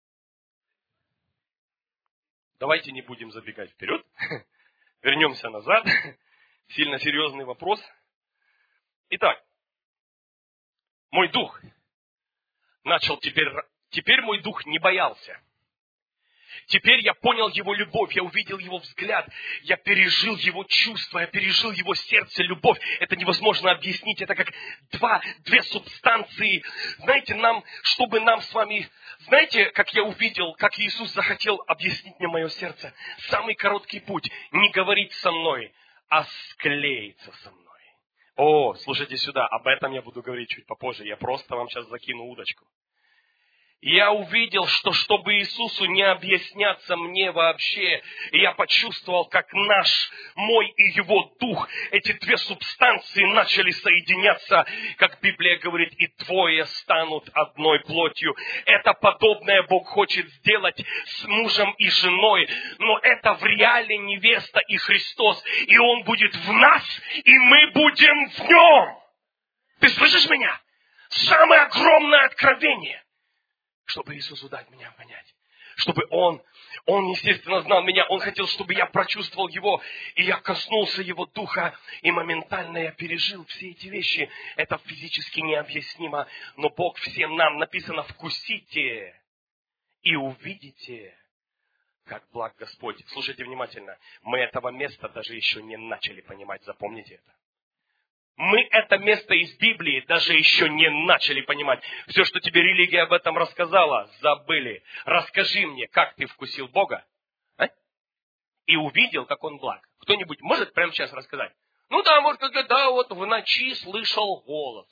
Давайте не будем забегать вперед. Вернемся назад. Сильно серьезный вопрос. Итак, мой дух начал теперь... Теперь мой дух не боялся. Теперь я понял его любовь, я увидел его взгляд, я пережил его чувства, я пережил его сердце, любовь. Это невозможно объяснить, это как два, две субстанции. Знаете, нам, чтобы нам с вами... Знаете, как я увидел, как Иисус захотел объяснить мне мое сердце? Самый короткий путь – не говорить со мной, а склеиться со мной. О, слушайте сюда, об этом я буду говорить чуть попозже, я просто вам сейчас закину удочку. Я увидел, что чтобы Иисусу не объясняться мне вообще, я почувствовал, как наш, мой и его дух, эти две субстанции начали соединяться, как Библия говорит, и двое станут одной плотью. Это подобное Бог хочет сделать с мужем и женой, но это в реале невеста и Христос, и Он будет в нас, и мы будем в Нем. Ты слышишь меня? Самое огромное откровение. Чтобы Иисусу дать меня понять. Чтобы Он, Он, естественно, знал меня. Он хотел, чтобы я прочувствовал Его. И я коснулся Его Духа. И моментально я пережил все эти вещи. Это физически необъяснимо. Но Бог всем нам, написано, вкусите и увидите, как благ Господь. Слушайте внимательно. Мы этого места даже еще не начали понимать. Запомните это. Мы это место из Библии даже еще не начали понимать. Все, что тебе религия об этом рассказала, забыли. Расскажи мне, как ты вкусил Бога, а? И увидел, как Он благ. Кто-нибудь может прямо сейчас рассказать? Ну да, может сказать, да, вот в ночи слышал голос.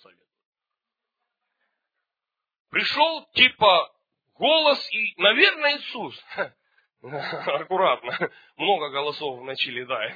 Пришел типа голос и, наверное, Иисус. Аккуратно. Много голосов в ночи летает.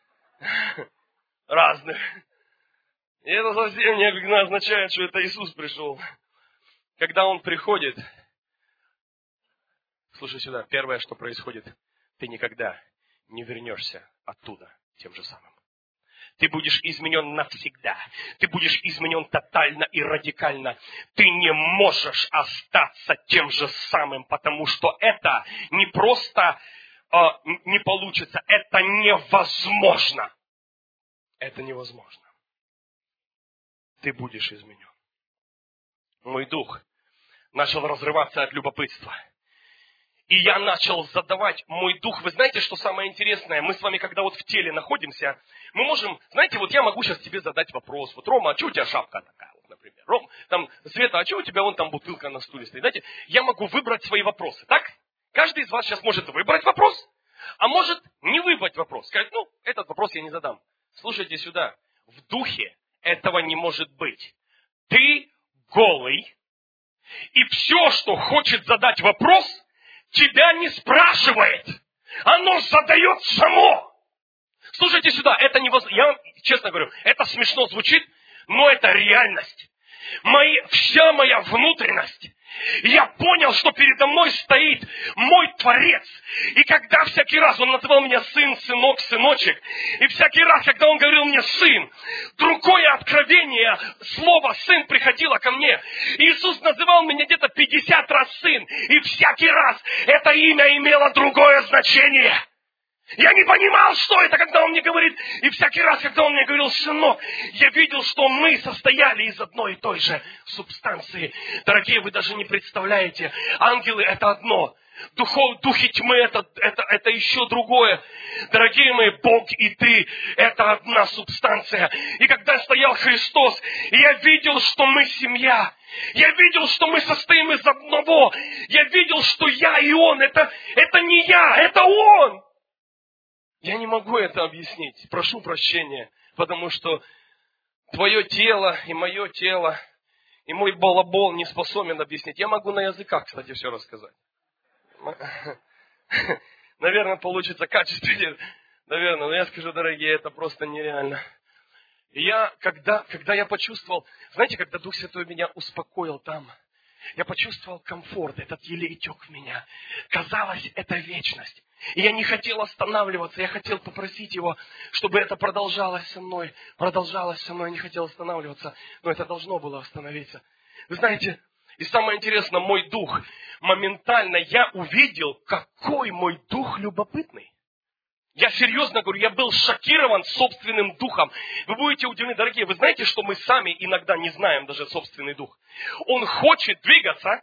Разных. И это совсем не означает, что это Иисус пришел. Когда Он приходит, Слушай сюда, первое, что происходит, ты никогда не вернешься оттуда тем же самым. Ты будешь изменен навсегда. Ты будешь изменен тотально и радикально. Ты не можешь остаться тем же самым, потому что это не просто э, не получится, это невозможно. Это невозможно. Ты будешь изменен. Мой дух начал разрываться от любопытства. И я начал задавать мой дух. Вы знаете, что самое интересное? Мы с вами, когда вот в теле находимся, мы можем, знаете, вот я могу сейчас тебе задать вопрос. Вот, Рома, а что у тебя шапка такая, вот, например? Ром, там, Света, а что у тебя вон там бутылка на стуле стоит? Знаете, я могу выбрать свои вопросы, так? Каждый из вас сейчас может выбрать вопрос, а может не выбрать вопрос. Сказать, ну, этот вопрос я не задам. Слушайте сюда, в духе этого не может быть. Ты голый, и все, что хочет задать вопрос, тебя не спрашивает. Оно задает само. Слушайте сюда, это невозможно. Я вам честно говорю, это смешно звучит, но это реальность. Мои, вся моя внутренность. Я понял, что передо мной стоит мой Творец. И когда всякий раз он называл меня сын, сынок, сыночек, и всякий раз, когда он говорил мне сын, другое откровение, слово сын приходило ко мне. Иисус называл меня где-то пятьдесят раз сын, и всякий раз это имя имело другое значение. Я не понимал, что это, когда он мне говорит, и всякий раз, когда он мне говорил, сынок, я видел, что мы состояли из одной и той же субстанции. Дорогие, вы даже не представляете, ангелы это одно, духов, духи тьмы это, это, это еще другое. Дорогие мои, Бог и ты, это одна субстанция. И когда стоял Христос, я видел, что мы семья. Я видел, что мы состоим из одного. Я видел, что я и Он, это, это не я, это Он. Я не могу это объяснить. Прошу прощения, потому что твое тело и мое тело, и мой балабол не способен объяснить. Я могу на языках, кстати, все рассказать. Наверное, получится качественнее. Наверное, но я скажу, дорогие, это просто нереально. И я, когда, когда я почувствовал, знаете, когда Дух Святой меня успокоил там, я почувствовал комфорт, этот елей тек в меня. Казалось, это вечность. И я не хотел останавливаться, я хотел попросить Его, чтобы это продолжалось со мной. Продолжалось со мной, я не хотел останавливаться, но это должно было остановиться. Вы знаете, и самое интересное, мой дух, моментально я увидел, какой мой дух любопытный. Я серьезно говорю, я был шокирован собственным духом. Вы будете удивлены, дорогие, вы знаете, что мы сами иногда не знаем даже собственный дух. Он хочет двигаться,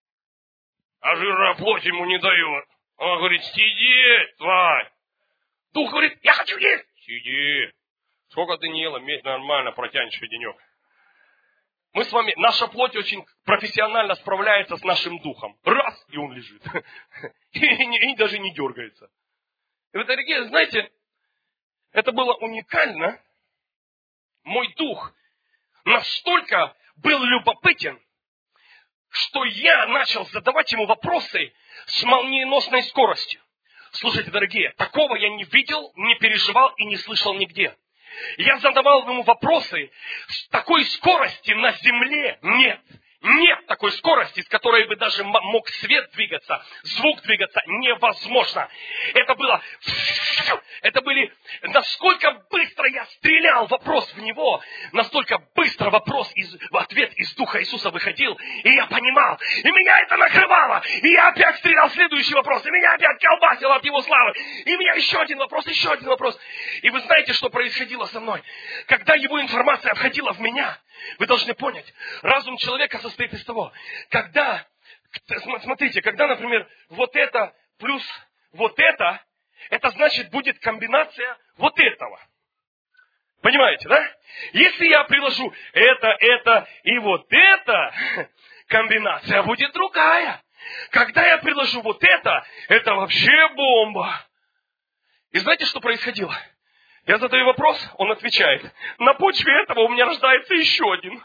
а жирная плоть ему не дает. Он говорит, сиди, тварь. Дух говорит, я хочу есть. Сиди. Сколько ты не ела, медь нормально, протянешь еще денек. Мы с вами, наша плоть очень профессионально справляется с нашим духом. Раз, и он лежит. И, и, и даже не дергается. И вы, дорогие, знаете, это было уникально. Мой дух настолько был любопытен, что я начал задавать ему вопросы с молниеносной скоростью. Слушайте, дорогие, такого я не видел, не переживал и не слышал нигде. Я задавал ему вопросы с такой скорости на земле нет. Нет такой скорости, с которой бы даже мог свет двигаться, звук двигаться, невозможно. Это было... Это были... Насколько быстро я стрелял вопрос в него, настолько быстро вопрос, из, ответ из Духа Иисуса выходил, и я понимал, и меня это накрывало, и я опять стрелял следующий вопрос, и меня опять колбасило от Его славы, и у меня еще один вопрос, еще один вопрос. И вы знаете, что происходило со мной? Когда Его информация входила в меня, вы должны понять, разум человека состоит из того, когда, смотрите, когда, например, вот это плюс вот это, это значит будет комбинация вот этого. Понимаете, да? Если я приложу это, это и вот это, комбинация будет другая. Когда я приложу вот это, это вообще бомба. И знаете, что происходило? Я задаю вопрос, он отвечает. На почве этого у меня рождается еще один.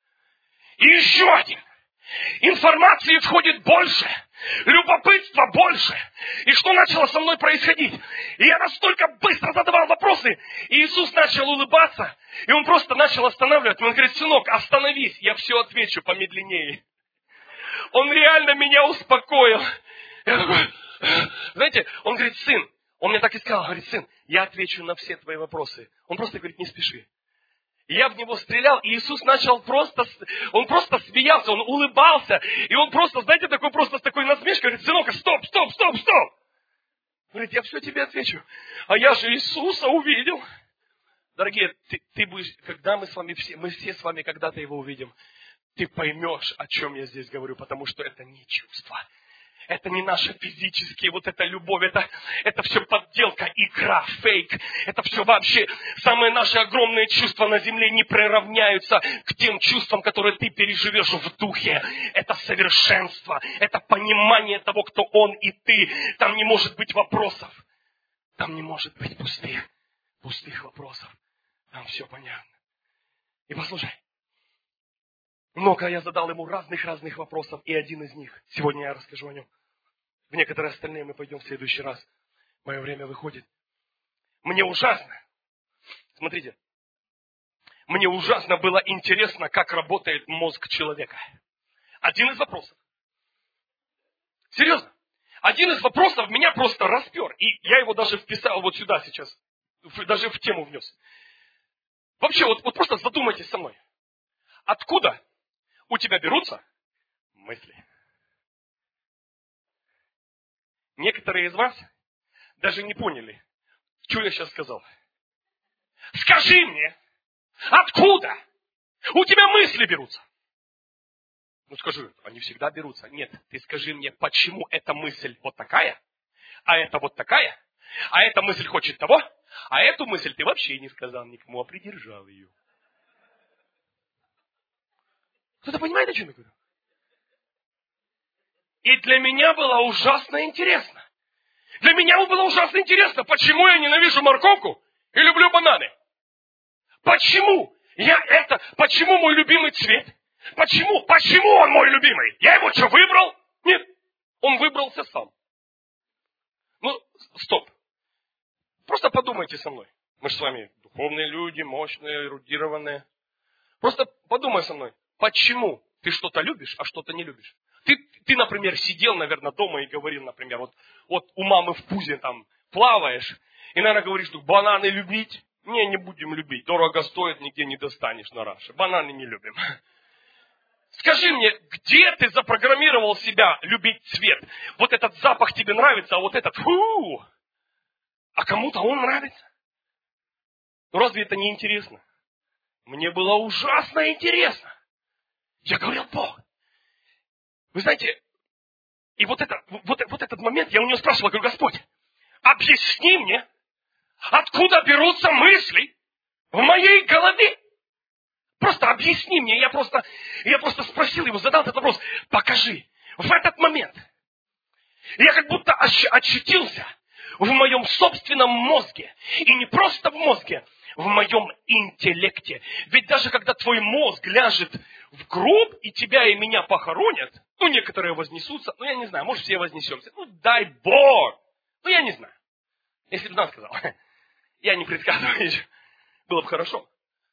И еще один. Информации входит больше. Любопытства больше. И что начало со мной происходить? И я настолько быстро задавал вопросы. И Иисус начал улыбаться. И Он просто начал останавливать. Он говорит, сынок, остановись. Я все отвечу помедленнее. Он реально меня успокоил. Я такой, знаете, он говорит, сын, он мне так и сказал, говорит, сын, я отвечу на все твои вопросы. Он просто говорит, не спеши. И я в него стрелял, и Иисус начал просто, он просто смеялся, он улыбался, и он просто, знаете, такой просто с такой насмешкой, говорит, сынок, стоп, стоп, стоп, стоп. Говорит, я все тебе отвечу. А я же Иисуса увидел. Дорогие, ты, ты будешь, когда мы с вами все, мы все с вами когда-то его увидим, ты поймешь, о чем я здесь говорю, потому что это не чувство. Это не наши физические, вот эта любовь, это, это все подделка, игра, фейк. Это все вообще, самые наши огромные чувства на земле не приравняются к тем чувствам, которые ты переживешь в духе. Это совершенство, это понимание того, кто он и ты. Там не может быть вопросов. Там не может быть пустых, пустых вопросов. Там все понятно. И послушай. Много я задал ему разных-разных вопросов, и один из них, сегодня я расскажу о нем. В некоторые остальные мы пойдем в следующий раз. Мое время выходит. Мне ужасно, смотрите, мне ужасно было интересно, как работает мозг человека. Один из вопросов. Серьезно. Один из вопросов меня просто распер, и я его даже вписал вот сюда сейчас, даже в тему внес. Вообще, вот, вот просто задумайтесь со мной. Откуда у тебя берутся мысли? Некоторые из вас даже не поняли, что я сейчас сказал. Скажи мне, откуда у тебя мысли берутся? Ну скажи, они всегда берутся. Нет, ты скажи мне, почему эта мысль вот такая, а это вот такая, а эта мысль хочет того, а эту мысль ты вообще не сказал никому, а придержал ее. Кто-то понимает, о чем я говорю? И для меня было ужасно интересно. Для меня было ужасно интересно, почему я ненавижу морковку и люблю бананы. Почему? Я это, почему мой любимый цвет? Почему? Почему он мой любимый? Я его что, выбрал? Нет, он выбрался сам. Ну, стоп. Просто подумайте со мной. Мы же с вами духовные люди, мощные, эрудированные. Просто подумай со мной. Почему ты что-то любишь, а что-то не любишь? Ты, ты, например, сидел, наверное, дома и говорил, например, вот, вот у мамы в пузе там плаваешь, и, наверное, говоришь, что бананы любить? Не, не будем любить. Дорого стоит, нигде не достанешь на Раше. Бананы не любим. Скажи мне, где ты запрограммировал себя любить цвет? Вот этот запах тебе нравится, а вот этот, фу, а кому-то он нравится. Ну разве это не интересно? Мне было ужасно интересно. Я говорил, Бог. Вы знаете, и вот, это, вот, вот этот момент, я у него спрашивал, говорю, Господь, объясни мне, откуда берутся мысли в моей голове? Просто объясни мне. Я просто, я просто спросил его, задал этот вопрос. Покажи. В этот момент я как будто очутился в моем собственном мозге. И не просто в мозге, в моем интеллекте. Ведь даже когда твой мозг ляжет в гроб, и тебя и меня похоронят, ну, некоторые вознесутся, ну, я не знаю, может, все вознесемся. Ну, дай Бог. Ну, я не знаю. Если бы нам сказал. Я не предсказываю. Было бы хорошо.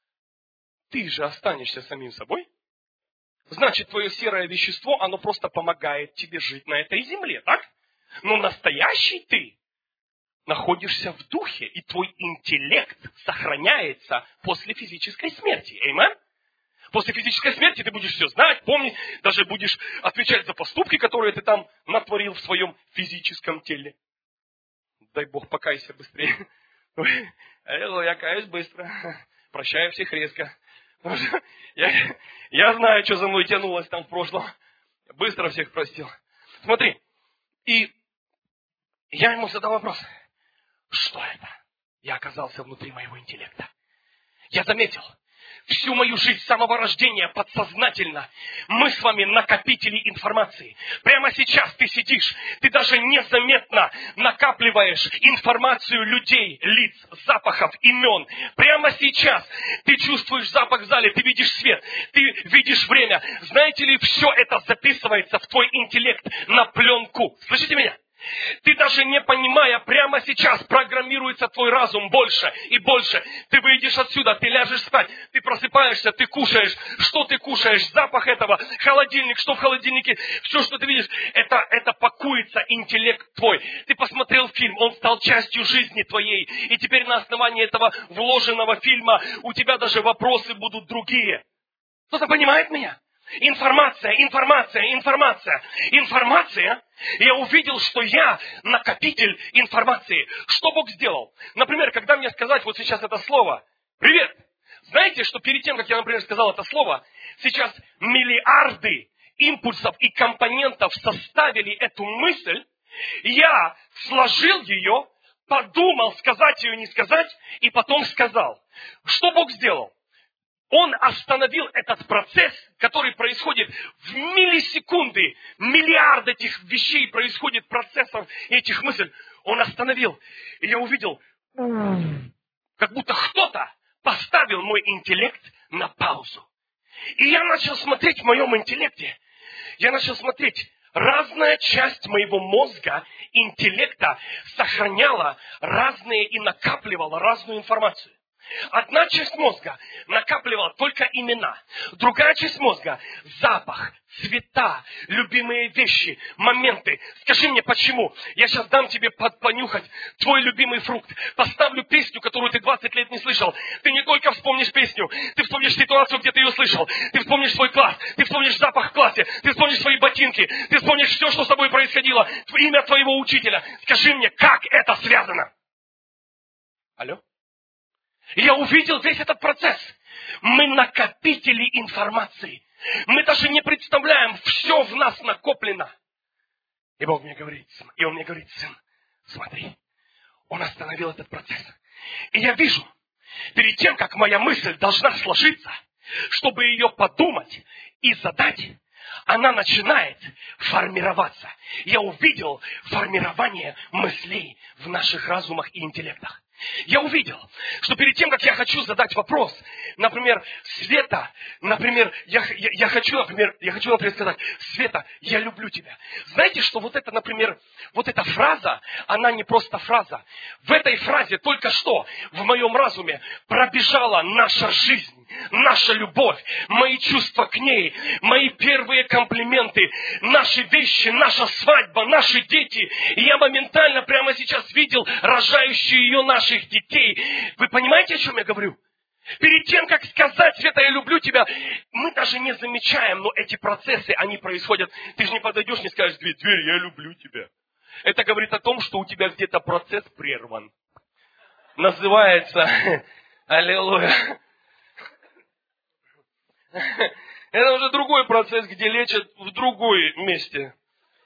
Ты же останешься самим собой. Значит, твое серое вещество, оно просто помогает тебе жить на этой земле, так? Но настоящий ты находишься в духе, и твой интеллект сохраняется после физической смерти. Аминь? После физической смерти ты будешь все знать, помнить, даже будешь отвечать за поступки, которые ты там натворил в своем физическом теле. Дай Бог, покайся быстрее. Я каюсь быстро. Прощаю всех резко. Я, я знаю, что за мной тянулось там в прошлом. Быстро всех простил. Смотри. И я ему задал вопрос. Что это? Я оказался внутри моего интеллекта. Я заметил. Всю мою жизнь с самого рождения подсознательно мы с вами накопители информации. Прямо сейчас ты сидишь, ты даже незаметно накапливаешь информацию людей, лиц, запахов, имен. Прямо сейчас ты чувствуешь запах в зале, ты видишь свет, ты видишь время. Знаете ли, все это записывается в твой интеллект на пленку. Слышите меня? Ты даже не понимая, прямо сейчас программируется твой разум больше и больше. Ты выйдешь отсюда, ты ляжешь спать, ты просыпаешься, ты кушаешь. Что ты кушаешь? Запах этого, холодильник, что в холодильнике, все, что ты видишь, это, это пакуется интеллект твой. Ты посмотрел фильм, он стал частью жизни твоей. И теперь на основании этого вложенного фильма у тебя даже вопросы будут другие. Кто-то понимает меня? Информация, информация, информация. Информация. Я увидел, что я накопитель информации. Что Бог сделал? Например, когда мне сказать вот сейчас это слово «Привет». Знаете, что перед тем, как я, например, сказал это слово, сейчас миллиарды импульсов и компонентов составили эту мысль. Я сложил ее, подумал, сказать ее, не сказать, и потом сказал. Что Бог сделал? Он остановил этот процесс, который происходит в миллисекунды. Миллиард этих вещей происходит, процессов этих мыслей. Он остановил. И я увидел, как будто кто-то поставил мой интеллект на паузу. И я начал смотреть в моем интеллекте. Я начал смотреть. Разная часть моего мозга, интеллекта, сохраняла разные и накапливала разную информацию. Одна часть мозга накапливала только имена. Другая часть мозга – запах, цвета, любимые вещи, моменты. Скажи мне, почему? Я сейчас дам тебе понюхать твой любимый фрукт. Поставлю песню, которую ты двадцать лет не слышал. Ты не только вспомнишь песню, ты вспомнишь ситуацию, где ты ее слышал. Ты вспомнишь свой класс, ты вспомнишь запах в классе, ты вспомнишь свои ботинки, ты вспомнишь все, что с тобой происходило, имя твоего учителя. Скажи мне, как это связано? Алло? Я увидел весь этот процесс. Мы накопители информации. Мы даже не представляем, все в нас накоплено. И Бог мне говорит, и Он мне говорит, сын, смотри, Он остановил этот процесс. И я вижу, перед тем, как моя мысль должна сложиться, чтобы ее подумать и задать, она начинает формироваться. Я увидел формирование мыслей в наших разумах и интеллектах. Я увидел, что перед тем, как я хочу задать вопрос, например, Света, например, я, я, я хочу, например, я хочу, например, сказать, Света, я люблю тебя. Знаете, что вот это, например, вот эта фраза, она не просто фраза. В этой фразе только что в моем разуме пробежала наша жизнь, наша любовь, мои чувства к ней, мои первые комплименты, наши вещи, наша свадьба, наши дети. И я моментально прямо сейчас видел рожающие ее наших детей. Вы понимаете, о чем я говорю? Перед тем, как сказать, Света, я люблю тебя, мы даже не замечаем, но эти процессы, они происходят. Ты же не подойдешь, не скажешь, дверь, дверь, я люблю тебя. Это говорит о том, что у тебя где-то процесс прерван. Называется, аллилуйя. Это уже другой процесс, где лечат в другой месте.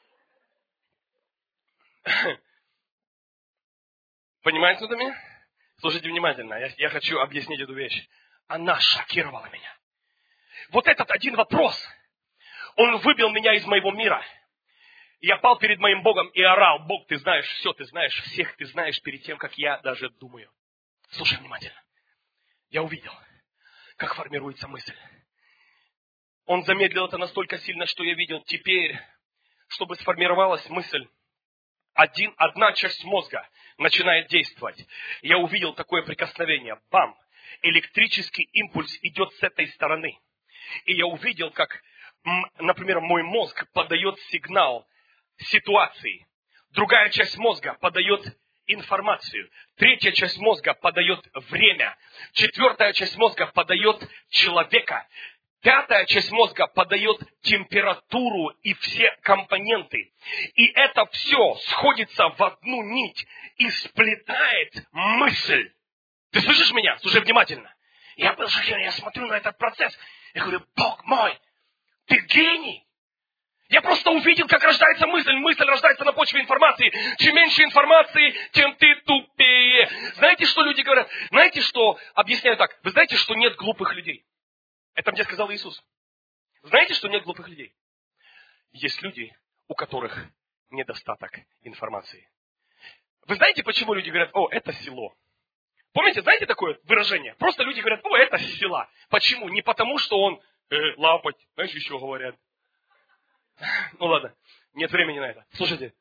Понимаете это меня? Слушайте внимательно, я, я хочу объяснить эту вещь. Она шокировала меня. Вот этот один вопрос, он выбил меня из моего мира. Я пал перед моим Богом и орал: Бог, ты знаешь все, ты знаешь всех, ты знаешь перед тем, как я даже думаю. Слушай внимательно. Я увидел, как формируется мысль. Он замедлил это настолько сильно, что я видел теперь, чтобы сформировалась мысль, один, одна часть мозга начинает действовать. Я увидел такое прикосновение. Бам! Электрический импульс идет с этой стороны. И я увидел, как, например, мой мозг подает сигнал ситуации. Другая часть мозга подает информацию. Третья часть мозга подает время. Четвертая часть мозга подает человека. Пятая часть мозга подает температуру и все компоненты. И это все сходится в одну нить и сплетает мысль. Ты слышишь меня? Слушай внимательно. Я был шокирован, я смотрю на этот процесс. Я говорю: Бог мой, ты гений. Я просто увидел, как рождается мысль. Мысль рождается на почве информации. Чем меньше информации, тем ты тупее. Знаете, что люди говорят? Знаете, что? Объясняю так. Вы знаете, что нет глупых людей? Это мне сказал Иисус. Знаете, что нет глупых людей? Есть люди, у которых недостаток информации. Вы знаете, почему люди говорят: о, это село? Помните, знаете такое выражение? Просто люди говорят: о, это села. Почему? Не потому, что он э, лапать, знаешь, еще говорят. Ну ладно, нет времени на это. Слушайте,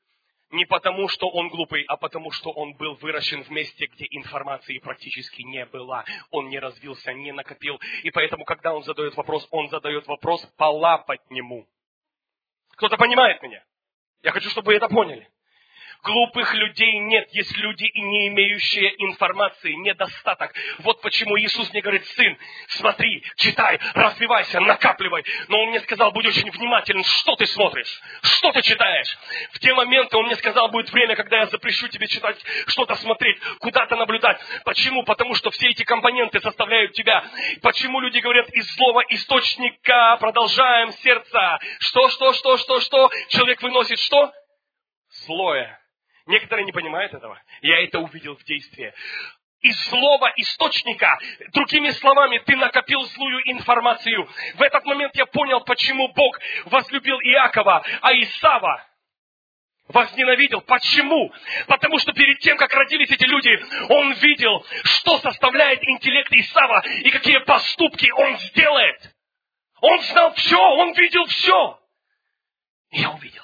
Не потому, что он глупый, а потому, что он был выращен в месте, где информации практически не было. Он не развился, не накопил. И поэтому, когда он задает вопрос, он задает вопрос полапать нему. Кто-то понимает меня? Я хочу, чтобы вы это поняли. Глупых людей нет, есть люди, не имеющие информации, недостаток. Вот почему Иисус мне говорит: сын, смотри, читай, развивайся, накапливай. Но Он мне сказал: будь очень внимателен, что ты смотришь, что ты читаешь. В те моменты Он мне сказал: будет время, когда я запрещу тебе читать, что-то смотреть, куда-то наблюдать. Почему? Потому что все эти компоненты составляют тебя. Почему люди говорят: из злого источника продолжаем сердце. Что, что, что, что, что? Человек выносит что? Злое. Некоторые не понимают этого. Я это увидел в действии. Из злого источника, другими словами, ты накопил злую информацию. В этот момент я понял, почему Бог возлюбил Иакова, а Исава возненавидел. Почему? Потому что перед тем, как родились эти люди, он видел, что составляет интеллект Исава и какие поступки он сделает. Он знал все, он видел все. И я увидел.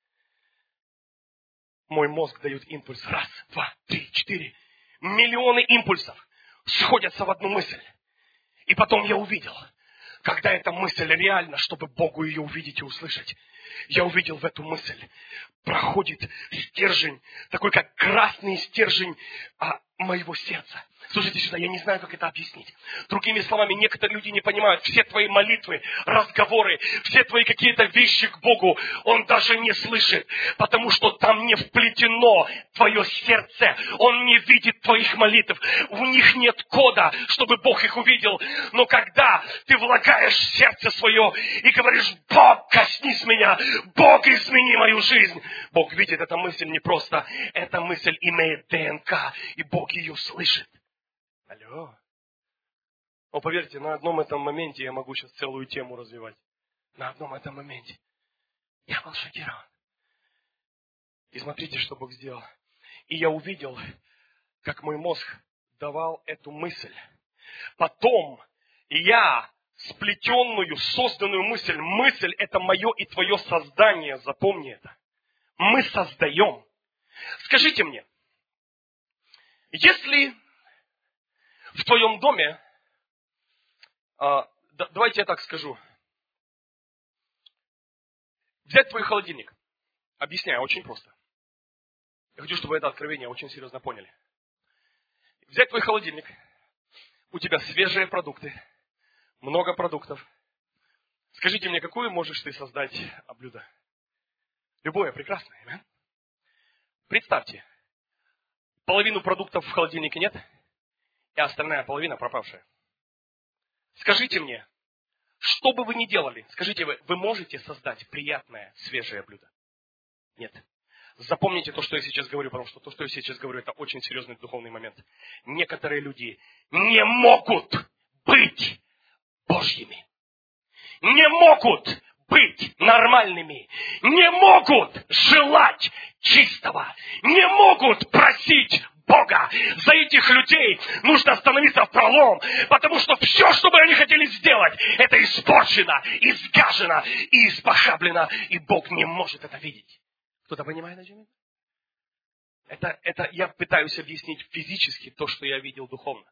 Мой мозг дает импульс. Раз, два, три, четыре. Миллионы импульсов сходятся в одну мысль. И потом я увидел, когда эта мысль реальна, чтобы Богу ее увидеть и услышать. Я увидел в эту мысль. Проходит стержень, такой как красный стержень а, моего сердца. Слушайте сюда, я не знаю, как это объяснить. Другими словами, некоторые люди не понимают, все твои молитвы, разговоры, все твои какие-то вещи к Богу, Он даже не слышит, потому что там не вплетено твое сердце. Он не видит твоих молитв. У них нет кода, чтобы Бог их увидел. Но когда ты влагаешь в сердце свое и говоришь: Бог, коснись меня, Бог, измени мою жизнь. Бог видит эту мысль не просто. Эта мысль имеет ДНК, и Бог ее слышит. Алло. О, поверьте, на одном этом моменте я могу сейчас целую тему развивать. На одном этом моменте. Я был шокирован. И смотрите, что Бог сделал. И я увидел, как мой мозг давал эту мысль. Потом я сплетенную, созданную мысль. Мысль – это мое и твое создание. Запомни это. Мы создаем. Скажите мне, если в твоем доме, а, да, давайте я так скажу, взять твой холодильник. Объясняю, очень просто. Я хочу, чтобы это откровение очень серьезно поняли. Взять твой холодильник, у тебя свежие продукты, много продуктов. Скажите мне, какую можешь ты создать блюдо? Любое, прекрасное. Да? Представьте, половину продуктов в холодильнике нет, и остальная половина пропавшая. Скажите мне, что бы вы ни делали, скажите вы, вы можете создать приятное, свежее блюдо? Нет. Запомните то, что я сейчас говорю, потому что то, что я сейчас говорю, это очень серьезный духовный момент. Некоторые люди не могут быть Божьими. Не могут быть нормальными. Не могут желать чистого. Не могут просить Бога. За этих людей нужно становиться в пролом, потому что все, что бы они хотели сделать, это испорчено, изгажено и испохаблено, и Бог не может это видеть. Кто-то понимает, о чем это? Это, это я пытаюсь объяснить физически то, что я видел духовно.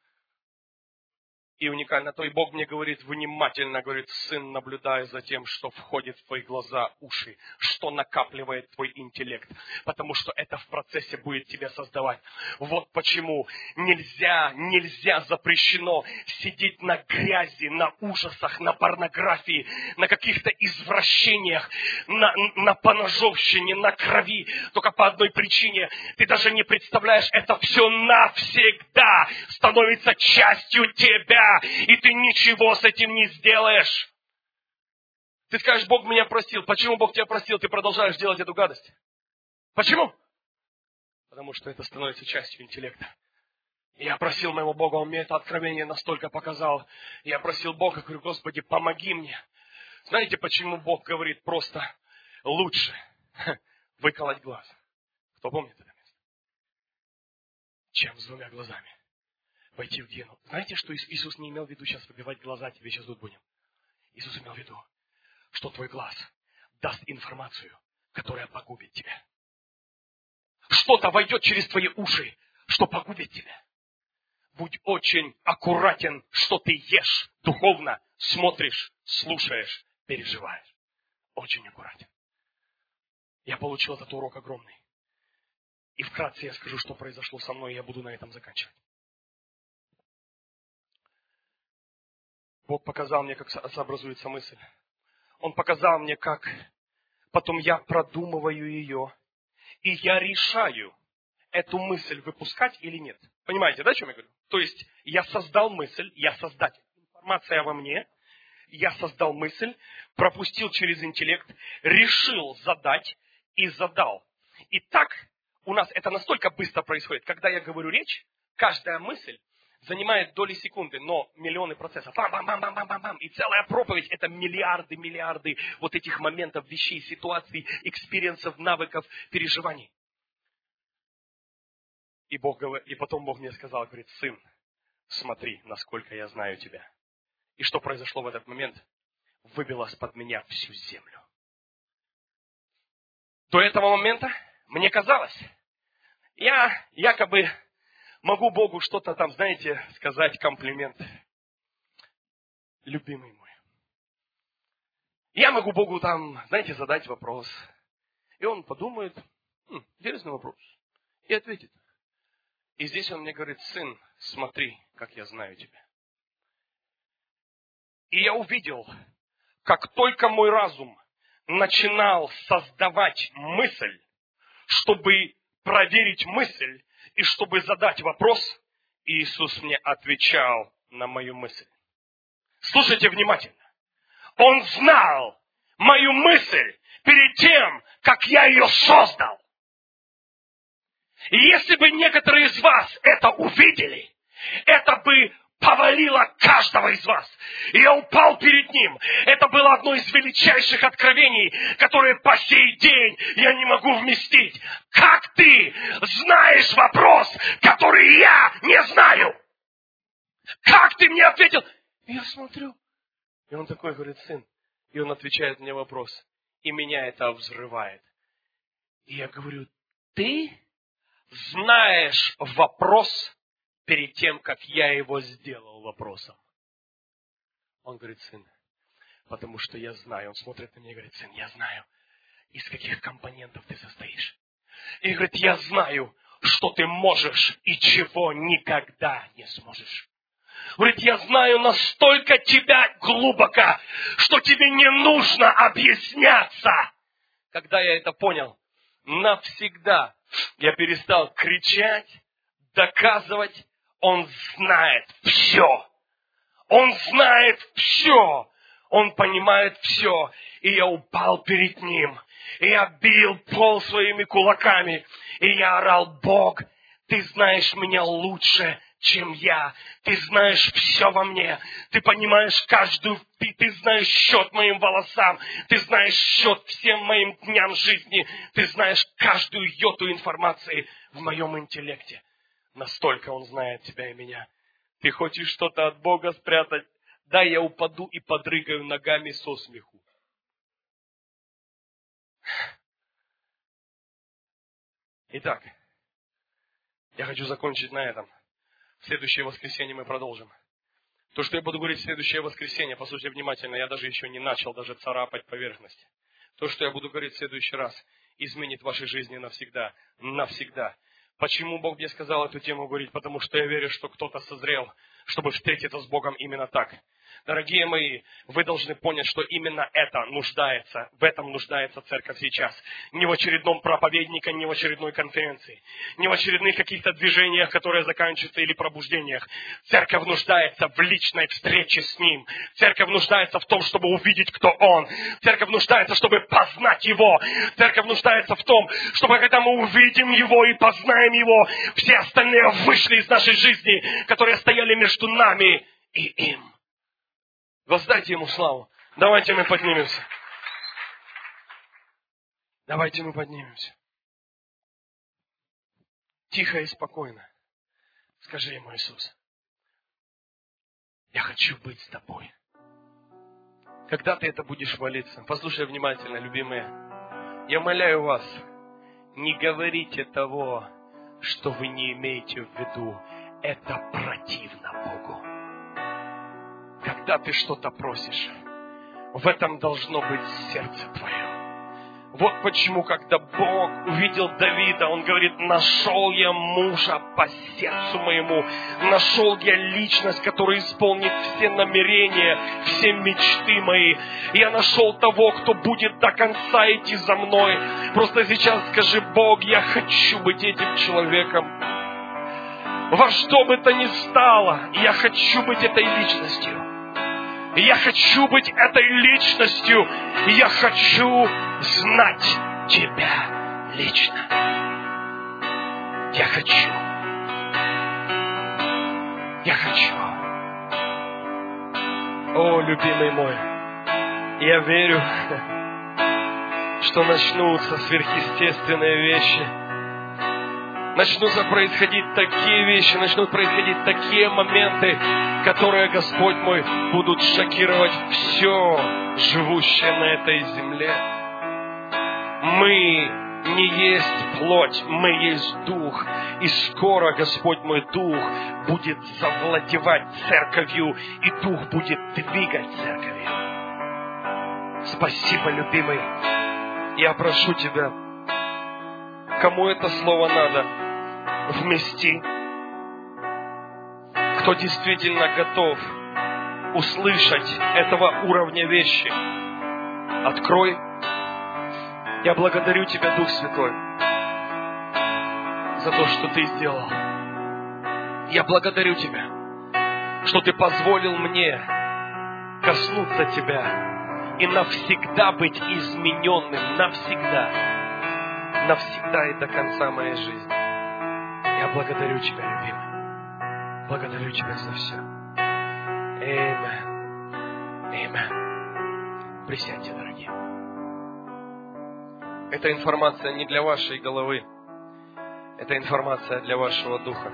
И уникально то, и Бог мне говорит, внимательно говорит: сын, наблюдай за тем, что входит в твои глаза, уши, что накапливает твой интеллект, потому что это в процессе будет тебя создавать. Вот почему нельзя, нельзя, запрещено сидеть на грязи, на ужасах, на порнографии, на каких-то извращениях, на, на поножовщине, на крови, только по одной причине. Ты даже не представляешь, это все навсегда становится частью тебя. И ты ничего с этим не сделаешь. Ты скажешь: Бог меня простил. Почему Бог тебя простил? Ты продолжаешь делать эту гадость. Почему? Потому что это становится частью интеллекта. Я просил моего Бога, Он мне это откровение настолько показал. Я просил Бога, говорю: Господи, помоги мне. Знаете, почему Бог говорит просто: лучше выколоть глаз? Кто помнит это место? Чем с двумя глазами войти в гену. Знаете, что Иисус не имел в виду сейчас выбивать глаза, тебе сейчас тут будем. Иисус имел в виду, что твой глаз даст информацию, которая погубит тебя. что-то войдет через твои уши, что погубит тебя. Будь очень аккуратен, что ты ешь духовно, смотришь, слушаешь, переживаешь. Очень аккуратен. Я получил этот урок огромный. И вкратце я скажу, что произошло со мной, и я буду на этом заканчивать. Бог показал мне, как сообразуется мысль. Он показал мне, как потом я продумываю ее, и я решаю, эту мысль выпускать или нет. Понимаете, да, о чем я говорю? То есть, я создал мысль, я создатель. Информация во мне, я создал мысль, пропустил через интеллект, решил задать и задал. И так у нас это настолько быстро происходит. Когда я говорю речь, каждая мысль занимает доли секунды, но миллионы процессов. Бам-бам-бам-бам-бам-бам. И целая проповедь – это миллиарды, миллиарды вот этих моментов, вещей, ситуаций, экспириенсов, навыков, переживаний. И, Бог, и потом Бог мне сказал, говорит, сын, смотри, насколько я знаю тебя. И что произошло в этот момент? Выбило из-под меня всю землю. До этого момента мне казалось, я якобы могу Богу что-то там, знаете, сказать, комплимент. Любимый мой. Я могу Богу там, знаете, задать вопрос. И Он подумает, хм, интересный вопрос. И ответит. И здесь Он мне говорит, сын, смотри, как я знаю тебя. И я увидел, как только мой разум начинал создавать мысль, чтобы проверить мысль и чтобы задать вопрос, Иисус мне отвечал на мою мысль. Слушайте внимательно. Он знал мою мысль перед тем, как я ее создал. И если бы некоторые из вас это увидели, это бы повалило каждого из вас. И я упал перед ним. Это было одно из величайших откровений, которые по сей день я не могу вместить. Как ты знаешь вопрос, который я не знаю? Как ты мне ответил? Я смотрю. И он такой говорит, сын. И он отвечает мне вопрос. И меня это взрывает. И я говорю, ты знаешь вопрос перед тем, как я его сделал вопросом. Он говорит, сын, потому что я знаю. Он смотрит на меня и говорит, сын, я знаю, из каких компонентов ты состоишь. И говорит, я знаю, что ты можешь и чего никогда не сможешь. Говорит, я знаю настолько тебя глубоко, что тебе не нужно объясняться. Когда я это понял, навсегда я перестал кричать, доказывать. Он знает все. Он знает все. Он понимает все. И я упал перед ним. И я бил пол своими кулаками. И я орал, Бог, ты знаешь меня лучше, чем я. Ты знаешь все во мне. Ты понимаешь каждую... Ты, ты знаешь счет моим волосам. Ты знаешь счет всем моим дням жизни. Ты знаешь каждую йоту информации в моем интеллекте. Настолько Он знает тебя и меня. Ты хочешь что-то от Бога спрятать? Да, я упаду и подрыгаю ногами со смеху. Итак, я хочу закончить на этом. В следующее воскресенье мы продолжим. То, что я буду говорить в следующее воскресенье, послушайте внимательно, я даже еще не начал даже царапать поверхность. То, что я буду говорить в следующий раз, изменит ваши жизни навсегда. Навсегда. Почему Бог мне сказал эту тему говорить? Потому что я верю, что кто-то созрел, чтобы встретиться с Богом именно так. Дорогие мои, вы должны понять, что именно это нуждается, в этом нуждается церковь сейчас. Не в очередном проповеднике, не в очередной конференции, не в очередных каких-то движениях, которые заканчиваются, или пробуждениях. Церковь нуждается в личной встрече с Ним. Церковь нуждается в том, чтобы увидеть, кто Он. Церковь нуждается, чтобы познать Его. Церковь нуждается в том, чтобы когда мы увидим Его и познаем Его, все остальные вышли из нашей жизни, которые стояли между нами и им. Воздайте Ему славу. Давайте мы поднимемся. Давайте мы поднимемся. Тихо и спокойно. Скажи Ему, Иисус, я хочу быть с Тобой. Когда Ты это будешь молиться? Послушай внимательно, любимые. Я умоляю вас, Не говорите того, что вы не имеете в виду. Это противно Богу. Когда ты что-то просишь, в этом должно быть сердце твое. Вот почему, когда Бог увидел Давида, Он говорит: нашел я мужа по сердцу моему, нашел я личность, которая исполнит все намерения, все мечты мои. Я нашел того, кто будет до конца идти за мной. Просто сейчас скажи: Бог, я хочу быть этим человеком. Во что бы то ни стало, я хочу быть этой личностью. Я хочу быть этой личностью. Я хочу знать Тебя лично. Я хочу. Я хочу. О, любимый мой, я верю, что начнутся сверхъестественные вещи. Начнутся происходить такие вещи, начнут происходить такие моменты, которые, Господь мой, будут шокировать все живущее на этой земле. Мы не есть плоть, мы есть дух. И скоро, Господь мой, дух будет завладевать церковью, и дух будет двигать церковью. Спасибо, любимый. Я прошу Тебя, кому это слово надо, вмести. Кто действительно готов услышать этого уровня вещи, открой. Я благодарю Тебя, Дух Святой, за то, что Ты сделал. Я благодарю Тебя, что Ты позволил мне коснуться Тебя и навсегда быть измененным, навсегда, навсегда и до конца моей жизни. Я благодарю Тебя, любимый. Благодарю Тебя за все. Аминь. Аминь. Присядьте, дорогие. Эта информация не для вашей головы. Это информация для вашего духа.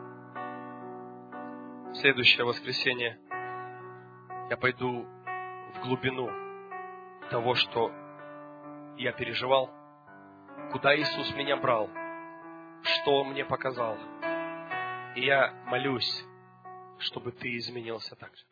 В следующее воскресенье я пойду в глубину того, что я переживал, куда Иисус меня брал, что Он мне показал. И я молюсь, чтобы ты изменился так же.